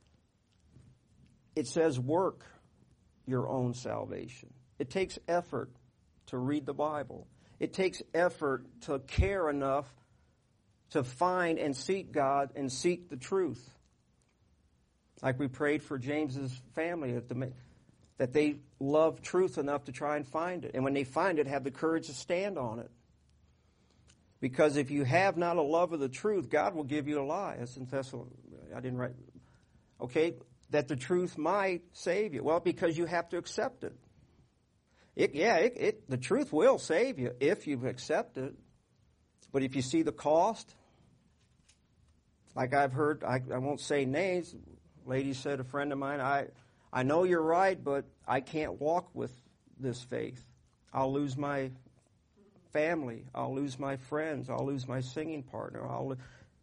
It says work your own salvation. It takes effort to read the Bible. It takes effort to care enough to find and seek God and seek the truth. Like we prayed for James's family, that they love truth enough to try and find it. And when they find it, have the courage to stand on it. Because if you have not a love of the truth, God will give you a lie. That's in Thessalonians. I didn't write. Okay, that the truth might save you. Well, because you have to accept it. It yeah, it, it the truth will save you if you accept it. But if you see the cost, like I've heard, I, I won't say names. Lady said, a friend of mine, I, I know you're right, but I can't walk with this faith. I'll lose my family. I'll lose my friends. I'll lose my singing partner. I'll,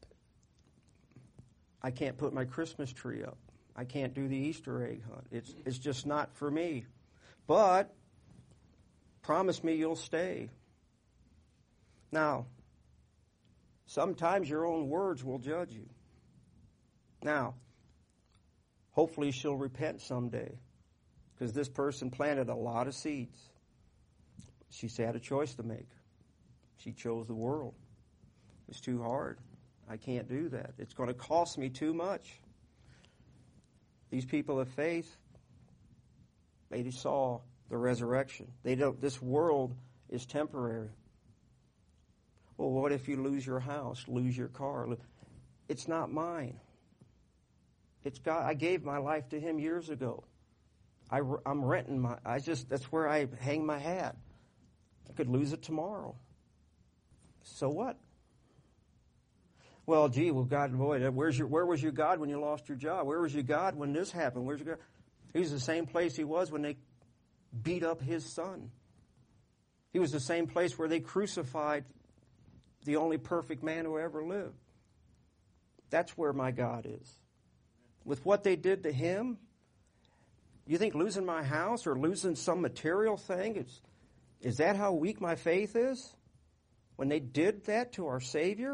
I can't put my Christmas tree up. I can't do the Easter egg hunt. It's it's just not for me. But promise me you'll stay. Now, sometimes your own words will judge you. Now, hopefully she'll repent someday, because this person planted a lot of seeds. She had a choice to make. She chose the world. It's too hard. I can't do that. It's going to cost me too much. These people of faith, they saw the resurrection. They don't. This world is temporary. Well, what if you lose your house, lose your car? It's not mine. It's God. I gave my life to Him years ago. I, I'm renting my. I just that's where I hang my hat. I could lose it tomorrow. So what? Well, gee, well, God, boy, where's your, where was your God when you lost your job? Where was your God when this happened? Where's your God? He's the same place He was when they beat up His son. He was the same place where they crucified the only perfect man who ever lived. That's where my God is. With what they did to him, you think losing my house or losing some material thing, is, is that how weak my faith is? When they did that to our Savior?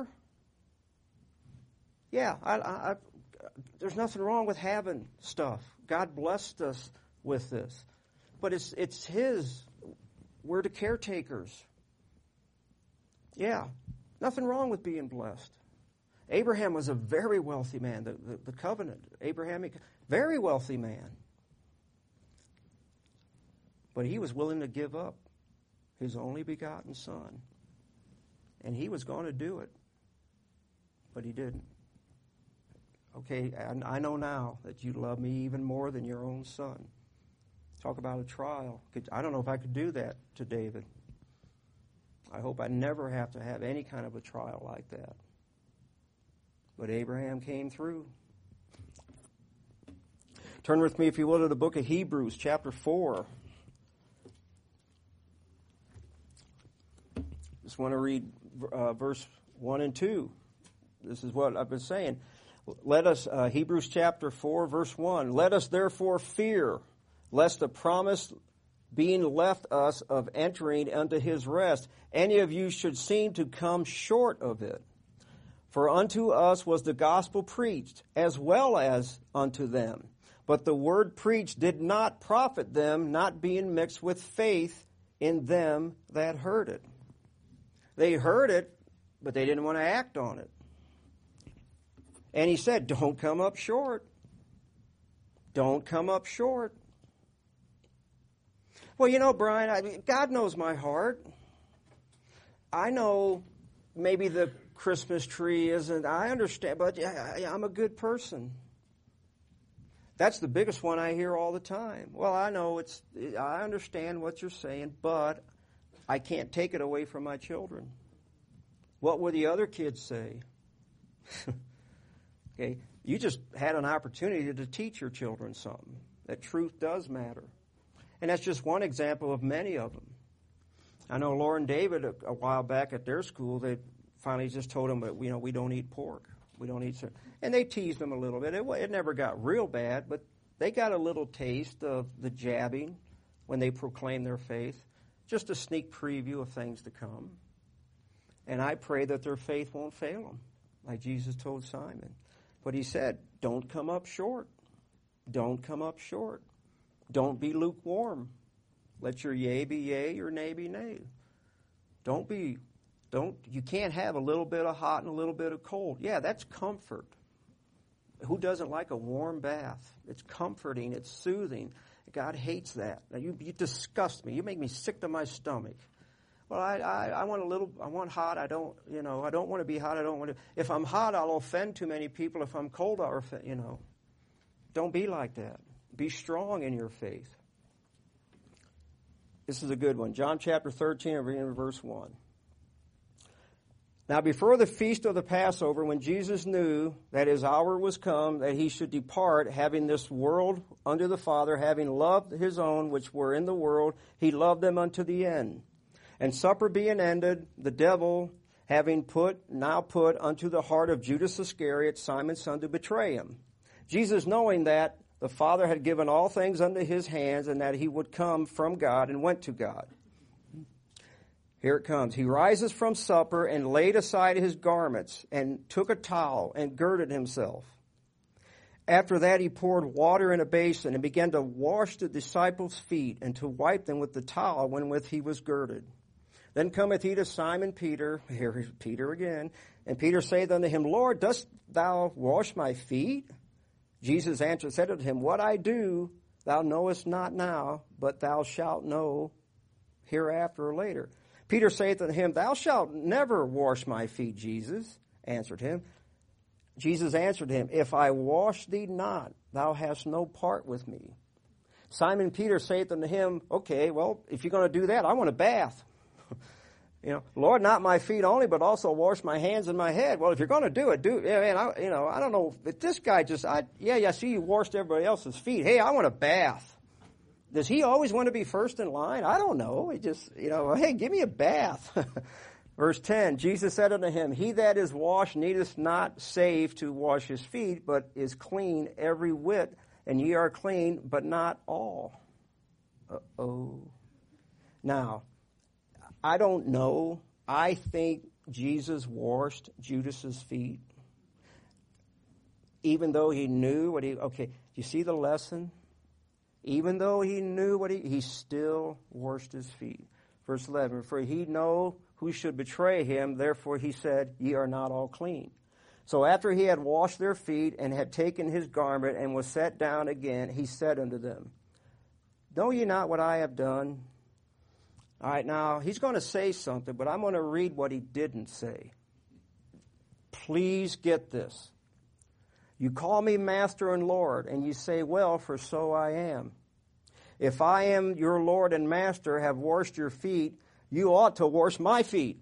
Yeah, I, I, I, there's nothing wrong with having stuff. God blessed us with this. But it's it's His. We're the caretakers. Yeah, nothing wrong with being blessed. Abraham was a very wealthy man. The, the, the covenant, Abrahamic, very wealthy man. But he was willing to give up his only begotten son. And he was going to do it. But he didn't. Okay, I, I know now that you love me even more than your own son. Talk about a trial. I don't know if I could do that to David. I hope I never have to have any kind of a trial like that. But Abraham came through. Turn with me, if you will, to the book of Hebrews, chapter four. Just want to read uh, verse one and two. This is what I've been saying. Let us, uh, Hebrews chapter four, verse one. Let us therefore fear, lest the promise being left us of entering unto his rest, any of you should seem to come short of it. For unto us was the gospel preached, as well as unto them. But the word preached did not profit them, not being mixed with faith in them that heard it. They heard it, but they didn't want to act on it. And he said, don't come up short. Don't come up short. Well, you know, Brian, I, God knows my heart. I know maybe the Christmas tree isn't, I understand, but I, I'm a good person. That's the biggest one I hear all the time. Well, I know it's, I understand what you're saying, but I can't take it away from my children. What will the other kids say? Okay, you just had an opportunity to teach your children something. That truth does matter. And that's just one example of many of them. I know Laura and David, a, a while back at their school, they finally just told them that, you know, we don't eat pork. We don't eat certain. And they teased them a little bit. It, it never got real bad, but they got a little taste of the jabbing when they proclaimed their faith. Just a sneak preview of things to come. And I pray that their faith won't fail them, like Jesus told Simon. But he said, don't come up short. Don't come up short. Don't be lukewarm. Let your yea be yea, your nay be nay. Don't be, don't, you can't have a little bit of hot and a little bit of cold. Yeah, that's comfort. Who doesn't like a warm bath? It's comforting, it's soothing. God hates that. Now you, you disgust me. You make me sick to my stomach. Well, I, I, I want a little, I want hot. I don't, you know, I don't want to be hot. I don't want to, if I'm hot, I'll offend too many people. If I'm cold, I'll offend, you know. Don't be like that. Be strong in your faith. This is a good one. John chapter thirteen, verse one. Now before the feast of the Passover, when Jesus knew that his hour was come, that he should depart, having this world unto the Father, having loved his own which were in the world, he loved them unto the end. And supper being ended, the devil, having put, now put unto the heart of Judas Iscariot, Simon's son, to betray him. Jesus, knowing that the Father had given all things unto his hands, and that he would come from God, and went to God. Here it comes. He rises from supper, and laid aside his garments, and took a towel, and girded himself. After that he poured water in a basin, and began to wash the disciples' feet, and to wipe them with the towel wherewith he was girded. Then cometh he to Simon Peter, here is Peter again, and Peter saith unto him, Lord, dost thou wash my feet? Jesus answered, said unto him, What I do thou knowest not now, but thou shalt know hereafter or later. Peter saith unto him, Thou shalt never wash my feet, Jesus answered him. Jesus answered him, If I wash thee not, thou hast no part with me. Simon Peter saith unto him, Okay, well, if you're going to do that, I want a bath. You know, Lord, not my feet only, but also wash my hands and my head. Well, if you're going to do it, do it. Yeah, man, I, you know, I don't know. But this guy just, I, yeah, yeah, I see you washed everybody else's feet. Hey, I want a bath. Does he always want to be first in line? I don't know. He just, you know, hey, give me a bath. Verse ten, Jesus said unto him, He that is washed needeth not save to wash his feet, but is clean every whit, and ye are clean, but not all. Uh-oh. Now, I don't know. I think Jesus washed Judas's feet, even though he knew what he, okay, do you see the lesson? Even though he knew what he, he still washed his feet. Verse eleven, for he know who should betray him, therefore he said, Ye are not all clean. So after he had washed their feet and had taken his garment and was set down again, he said unto them, Know ye not what I have done? All right, now he's going to say something, but I'm going to read what he didn't say. Please get this. You call me Master and Lord, and you say, Well, for so I am. If I am your Lord and Master, have washed your feet, you ought to wash my feet.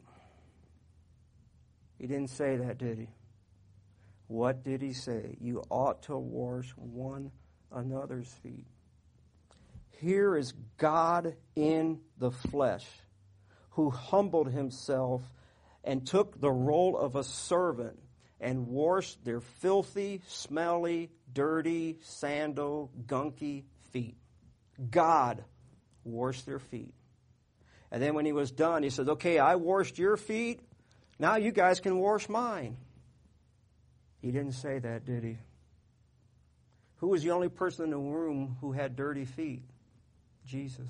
He didn't say that, did he? What did he say? You ought to wash one another's feet. Here is God in the flesh, who humbled himself and took the role of a servant and washed their filthy, smelly, dirty, sandal, gunky feet. God washed their feet. And then when he was done, he said, okay, I washed your feet. Now you guys can wash mine. He didn't say that, did he? Who was the only person in the room who had dirty feet? Jesus.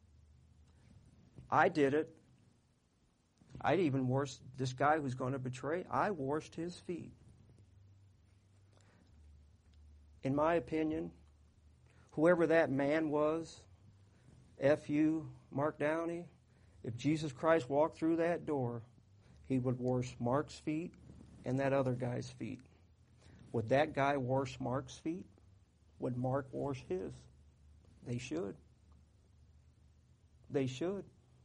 I did it. I'd even washed this guy who's going to betray. I washed his feet. In my opinion, whoever that man was, F U, Mark Downey, if Jesus Christ walked through that door, he would wash Mark's feet and that other guy's feet. Would that guy wash Mark's feet? Would Mark wash his? They should. They should.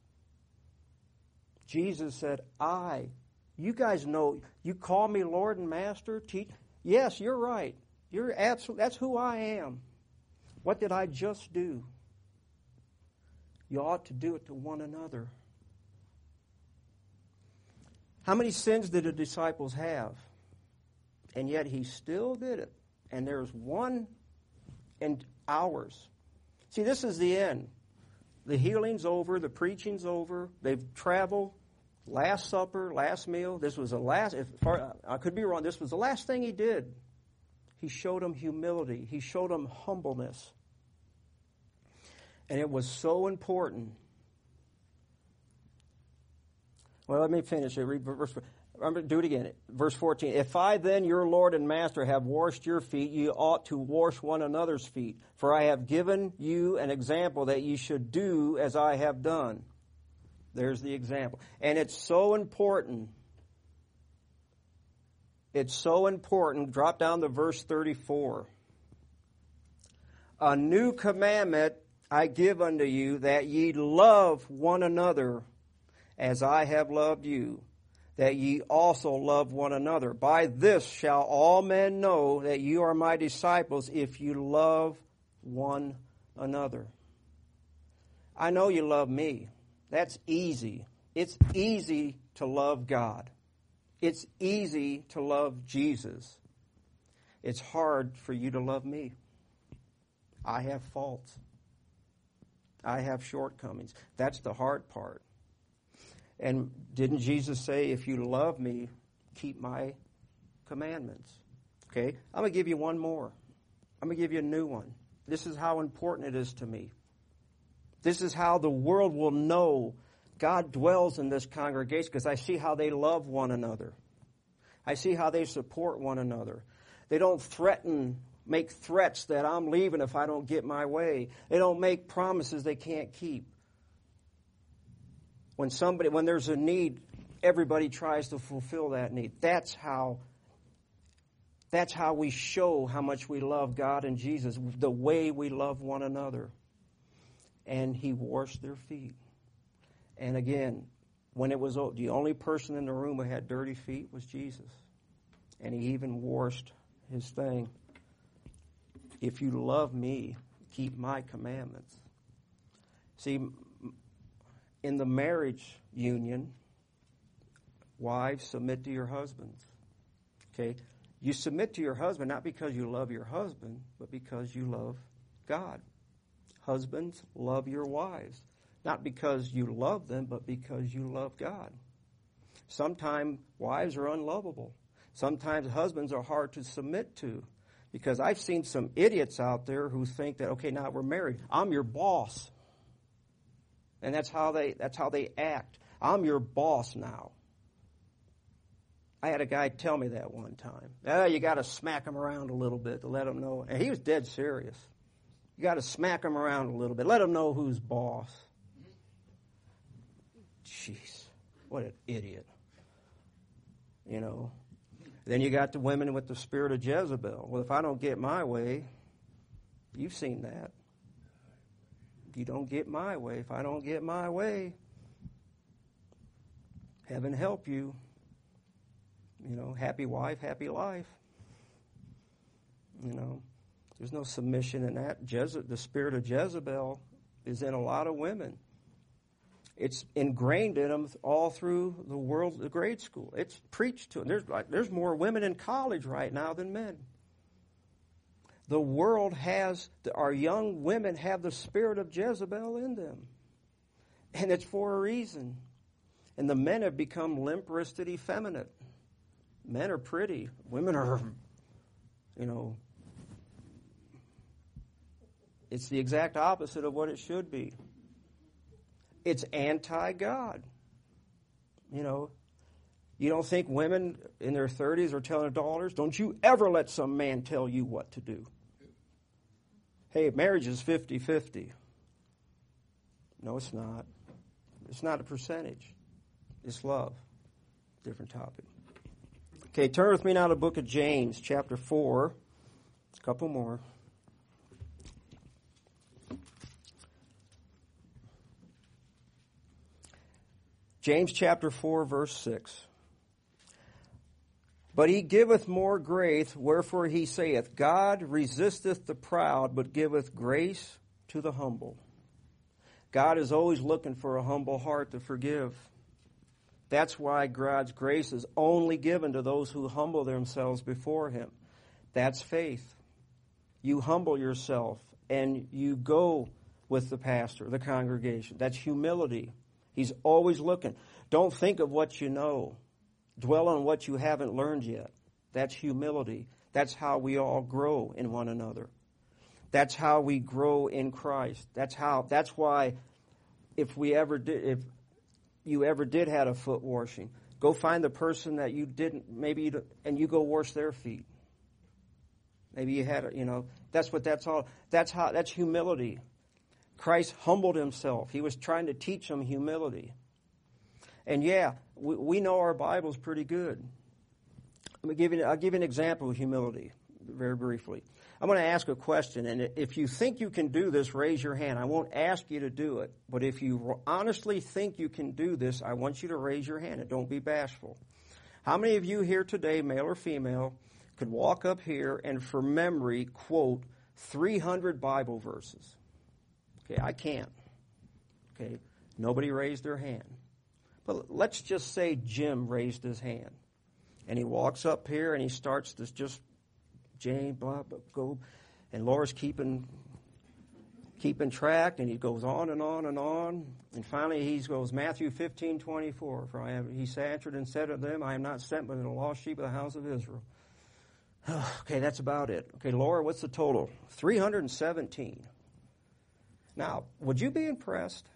Jesus said, I, you guys know, you call me Lord and Master, teach. Yes, you're right. You're absolute, that's who I am. What did I just do? You ought to do it to one another. How many sins did the disciples have? And yet he still did it. And there's one in ours. See, this is the end. The healing's over. The preaching's over. They've traveled. Last supper, last meal. This was the last, if I could be wrong, this was the last thing he did. He showed them humility. He showed them humbleness. And it was so important. Well, let me finish it. Read verse, I'm going to do it again. Verse fourteen. If I then, your Lord and Master, have washed your feet, you ought to wash one another's feet. For I have given you an example that you should do as I have done. There's the example. And it's so important. It's so important. Drop down to verse thirty-four. A new commandment I give unto you, that ye love one another as I have loved you, that ye also love one another. By this shall all men know that you are my disciples, if you love one another. I know you love me. That's easy. It's easy to love God. It's easy to love Jesus. It's hard for you to love me. I have faults. I have shortcomings. That's the hard part. And didn't Jesus say, if you love me, keep my commandments? Okay, I'm going to give you one more. I'm going to give you a new one. This is how important it is to me. This is how the world will know God dwells in this congregation, because I see how they love one another. I see how they support one another. They don't threaten, make threats that I'm leaving if I don't get my way. They don't make promises they can't keep. When somebody, when there's a need, everybody tries to fulfill that need. That's how, that's how we show how much we love God and Jesus, the way we love one another. And he washed their feet. And again, when it was the only person in the room who had dirty feet was Jesus. And he even washed his thing. If you love me, keep my commandments. See, in the marriage union, wives, submit to your husbands. Okay? You submit to your husband not because you love your husband, but because you love God. Husbands, love your wives. Not because you love them, but because you love God. Sometimes wives are unlovable. Sometimes husbands are hard to submit to. Because I've seen some idiots out there who think that, okay, now we're married. I'm your boss. And that's how they that's how they act. I'm your boss now. I had a guy tell me that one time. Oh, you got to smack him around a little bit to let him know. And he was dead serious. You got to smack him around a little bit. Let him know who's boss. Jeez, what an idiot. You know. Then you got the women with the spirit of Jezebel. Well, if I don't get my way, you've seen that. If you don't get my way, if I don't get my way, heaven help you. You know, happy wife, happy life. You know, there's no submission in that. Jeze- the spirit of Jezebel is in a lot of women. It's ingrained in them all through the world, the grade school. It's preached to them. There's, like, there's more women in college right now than men. The world has, our young women have the spirit of Jezebel in them. And it's for a reason. And the men have become limp-wristed, effeminate. Men are pretty. Women are, you know, it's the exact opposite of what it should be. It's anti-God. You know, you don't think women in their thirties are telling their daughters, don't you ever let some man tell you what to do. Hey, marriage is fifty-fifty. No, it's not. It's not a percentage. It's love. Different topic. Okay, turn with me now to the book of James, chapter four. It's a couple more. James chapter four, verse six. But he giveth more grace, wherefore he saith, God resisteth the proud, but giveth grace to the humble. God is always looking for a humble heart to forgive. That's why God's grace is only given to those who humble themselves before him. That's faith. You humble yourself and you go with the pastor, the congregation. That's humility. He's always looking. Don't think of what you know. Dwell on what you haven't learned yet. That's humility. That's how we all grow in one another. That's how we grow in Christ. That's how. That's why, if we ever did, if you ever did had a foot washing, go find the person that you didn't, maybe, you and you go wash their feet. Maybe you had, a, you know, that's what that's all. That's how. That's humility. Christ humbled himself. He was trying to teach them humility. And yeah, we, we know our Bible's pretty good. Let me give you, I'll give you an example of humility very briefly. I'm going to ask a question, and if you think you can do this, raise your hand. I won't ask you to do it, but if you honestly think you can do this, I want you to raise your hand and don't be bashful. How many of you here today, male or female, could walk up here and for memory quote three hundred Bible verses? Okay, I can't. Okay, nobody raised their hand. But let's just say Jim raised his hand. And he walks up here and he starts this just, Jane, blah, blah, go. And Laura's keeping keeping track, and he goes on and on and on. And finally he goes, Matthew fifteen twenty-four. For I have, he answered and said to them, I am not sent but in the lost sheep of the house of Israel. Okay, that's about it. Okay, Laura, what's the total? three hundred seventeen. Now, would you be impressed?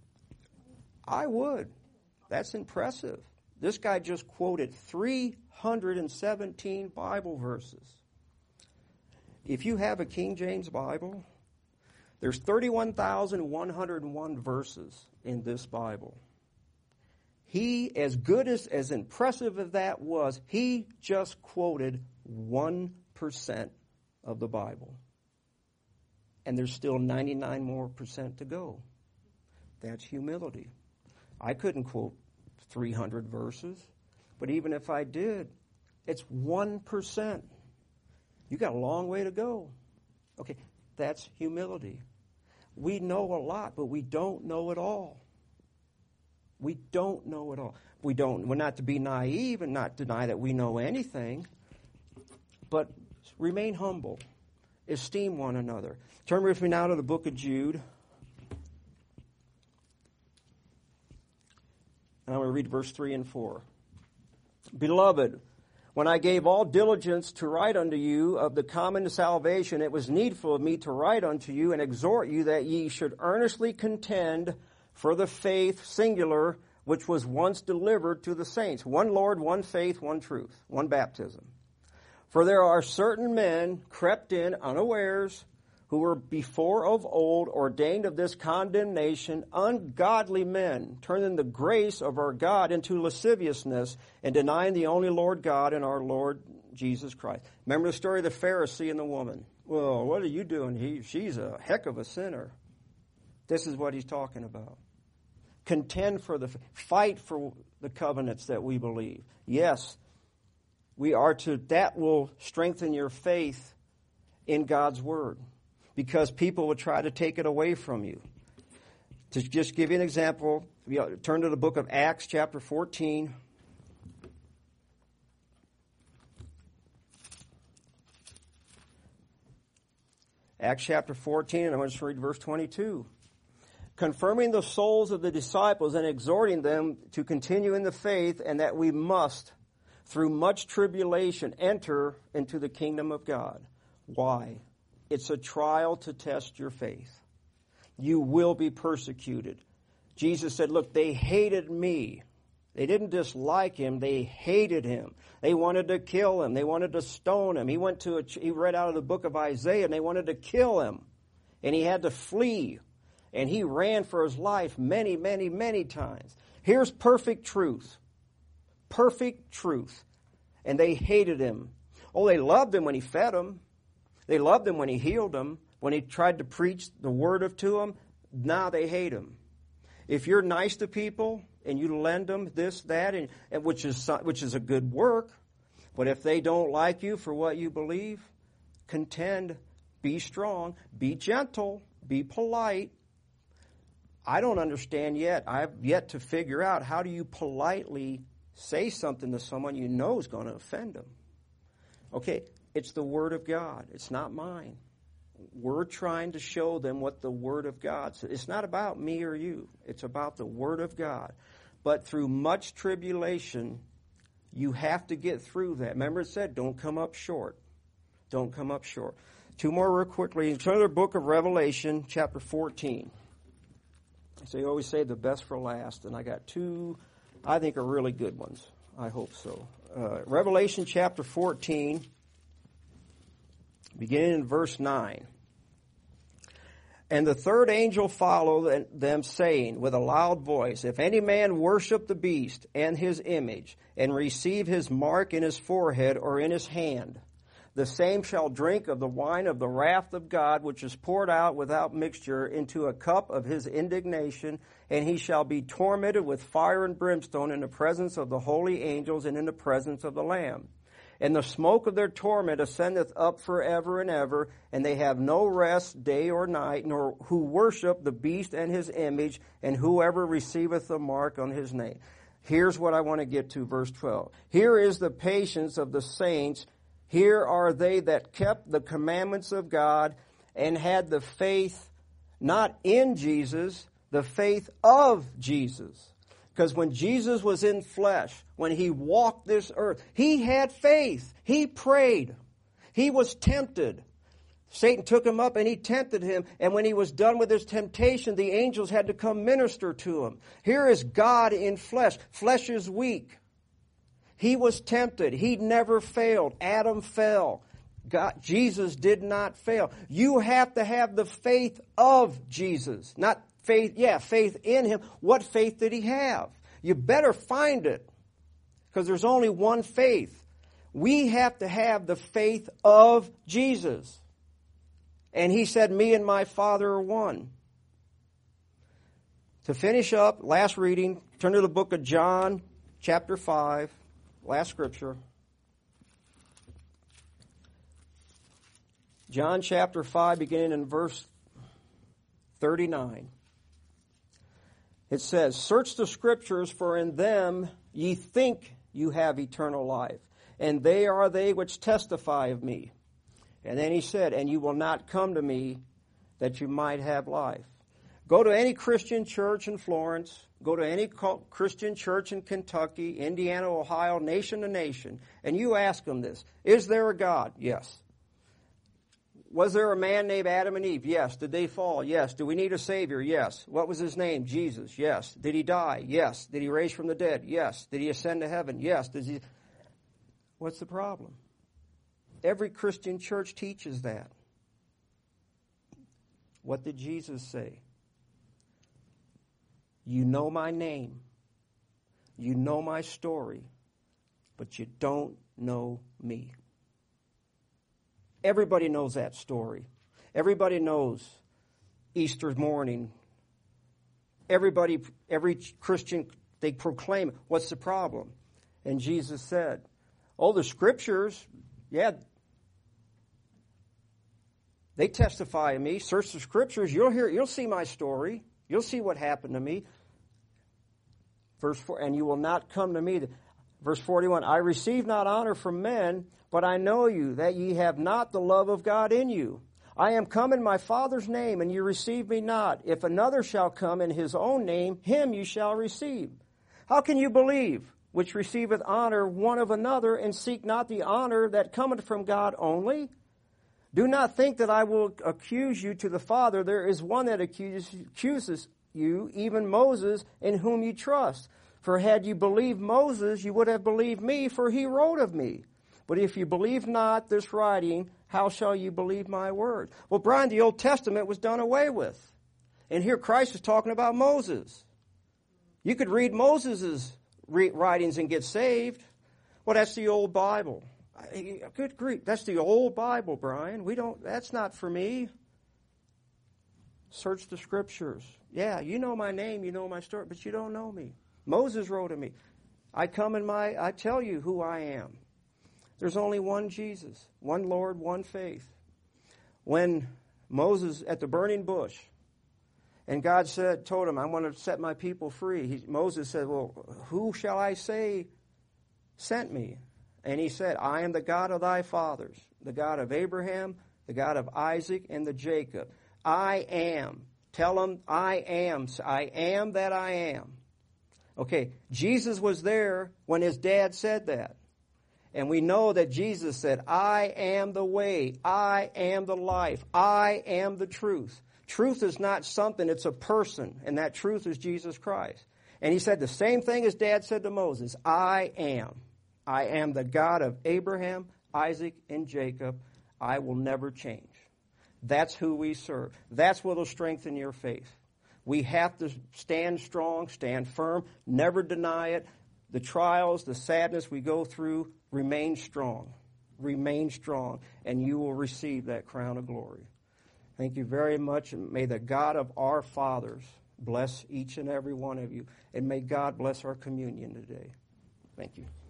I would. That's impressive. This guy just quoted three hundred seventeen Bible verses. If you have a King James Bible, there's thirty-one thousand one hundred one verses in this Bible. He, as good as, as impressive as that was, he just quoted one percent of the Bible. And there's still ninety-nine more percent to go. That's humility. I couldn't quote three hundred verses, but even if I did, it's one percent. You got a long way to go. Okay, that's humility. we know a lot, but we don't know it all. We don't know it all. We don't, we're not to be naive and not deny that we know anything, but remain humble. Esteem one another. Turn with me now to the book of Jude. And I'm going to read verse three and four. Beloved, when I gave all diligence to write unto you of the common salvation, it was needful of me to write unto you and exhort you that ye should earnestly contend for the faith, singular, which was once delivered to the saints. One Lord, one faith, one truth, one baptism. For there are certain men crept in unawares, who were before of old ordained of this condemnation, ungodly men, turning the grace of our God into lasciviousness, and denying the only Lord God and our Lord Jesus Christ. Remember the story of the Pharisee and the woman? Well, what are you doing? He, she's a heck of a sinner. This is what he's talking about. Contend for the, fight for the covenants that we believe. Yes, we are to, that will strengthen your faith in God's Word, because people will try to take it away from you. To just give you an example, turn to the book of Acts chapter fourteen. Acts chapter fourteen, and I'm going to read verse twenty-two. Confirming the souls of the disciples and exhorting them to continue in the faith, and that we must, through much tribulation, enter into the kingdom of God. Why? It's a trial to test your faith. You will be persecuted. Jesus said, look, they hated me. They didn't dislike him. They hated him. They wanted to kill him. They wanted to stone him. He went to a, he read out of the book of Isaiah, and they wanted to kill him. And he had to flee. And he ran for his life many, many, many times. Here's perfect truth. Perfect truth. And they hated him. Oh, they loved him when he fed them. They loved him when he healed them. When he tried to preach the word of to them, now they hate him. If you're nice to people and you lend them this, that, and, and which is which is a good work, but if they don't like you for what you believe, contend, be strong, be gentle, be polite. I don't understand yet. I've yet to figure out, how do you politely say something to someone you know is going to offend them? Okay, it's the Word of God. It's not mine. We're trying to show them what the Word of God says. It's not about me or you. It's about the Word of God. But through much tribulation, you have to get through that. Remember it said, don't come up short. Don't come up short. Two more real quickly. Turn to the book of Revelation, chapter fourteen. So you always say the best for last, and I got two I think are really good ones. I hope so. Uh, Revelation chapter fourteen, beginning in verse nine. And the third angel followed them, saying with a loud voice, if any man worship the beast and his image, and receive his mark in his forehead or in his hand, the same shall drink of the wine of the wrath of God, which is poured out without mixture into a cup of his indignation, and he shall be tormented with fire and brimstone in the presence of the holy angels and in the presence of the Lamb. And the smoke of their torment ascendeth up forever and ever, and they have no rest day or night, nor who worship the beast and his image, and whoever receiveth the mark on his name. Here's what I want to get to, verse twelve. Here is the patience of the saints. Here are they that kept the commandments of God and had the faith not in Jesus, the faith of Jesus. Because when Jesus was in flesh, when he walked this earth, he had faith. He prayed. He was tempted. Satan took him up and he tempted him. And when he was done with his temptation, the angels had to come minister to him. Here is God in flesh. Flesh is weak. He was tempted. He never failed. Adam fell. God, Jesus did not fail. You have to have the faith of Jesus. Not faith, yeah, faith in him. What faith did he have? You better find it, because there's only one faith. We have to have the faith of Jesus. And he said, me and my Father are one. To finish up, last reading, turn to the book of John, chapter five. Last scripture. John chapter five, beginning in verse thirty-nine. It says, search the Scriptures, for in them ye think you have eternal life, and they are they which testify of me. And then he said, and you will not come to me that you might have life. Go to any Christian church in Florence, go to any Christian church in Kentucky, Indiana, Ohio, nation to nation, and you ask them this, is there a God? Yes. Was there a man named Adam and Eve? Yes. Did they fall? Yes. Do we need a Savior? Yes. What was his name? Jesus. Yes. Did he die? Yes. Did he raise from the dead? Yes. Did he ascend to heaven? Yes. Does he? What's the problem? Every Christian church teaches that. What did Jesus say? You know my name. You know my story. But you don't know me. Everybody knows that story. Everybody knows Easter morning. Everybody, every Christian, they proclaim it. What's the problem? And Jesus said, oh, the Scriptures, yeah, they testify of me. Search the Scriptures. You'll hear, you'll see my story. You'll see what happened to me. Verse four, and you will not come to me. Verse forty-one, I receive not honor from men, but I know you, that ye have not the love of God in you. I am come in my Father's name, and ye receive me not. If another shall come in his own name, him you shall receive. How can you believe, which receiveth honor one of another, and seek not the honor that cometh from God only? Do not think that I will accuse you to the Father. There is one that accuses, accuses you, even Moses, in whom you trust. For had you believed Moses, you would have believed me, for he wrote of me. But if you believe not this writing, how shall you believe my word? Well, Brian, the Old Testament was done away with. And here Christ is talking about Moses. You could read Moses' writings and get saved. Well, that's the old Bible. Good grief, that's the old Bible, Brian. We don't, that's not for me. Search the Scriptures. Yeah, you know my name, you know my story, but you don't know me. Moses wrote of me. I come in my, I tell you who I am. There's only one Jesus, one Lord, one faith. When Moses at the burning bush, and God said, told him, I want to set my people free. He, Moses said, well, who shall I say sent me? And he said, I am the God of thy fathers, the God of Abraham, the God of Isaac, and the Jacob. I am. Tell him, I am. I am that I am. Okay, Jesus was there when his dad said that. And we know that Jesus said, I am the way, I am the life, I am the truth. Truth is not something, it's a person, and that truth is Jesus Christ. And he said the same thing as Dad said to Moses, I am. I am the God of Abraham, Isaac, and Jacob. I will never change. That's who we serve. That's what will strengthen your faith. We have to stand strong, stand firm, never deny it. The trials, the sadness we go through, remain strong. Remain strong, and you will receive that crown of glory. Thank you very much, and may the God of our fathers bless each and every one of you, and may God bless our communion today. Thank you.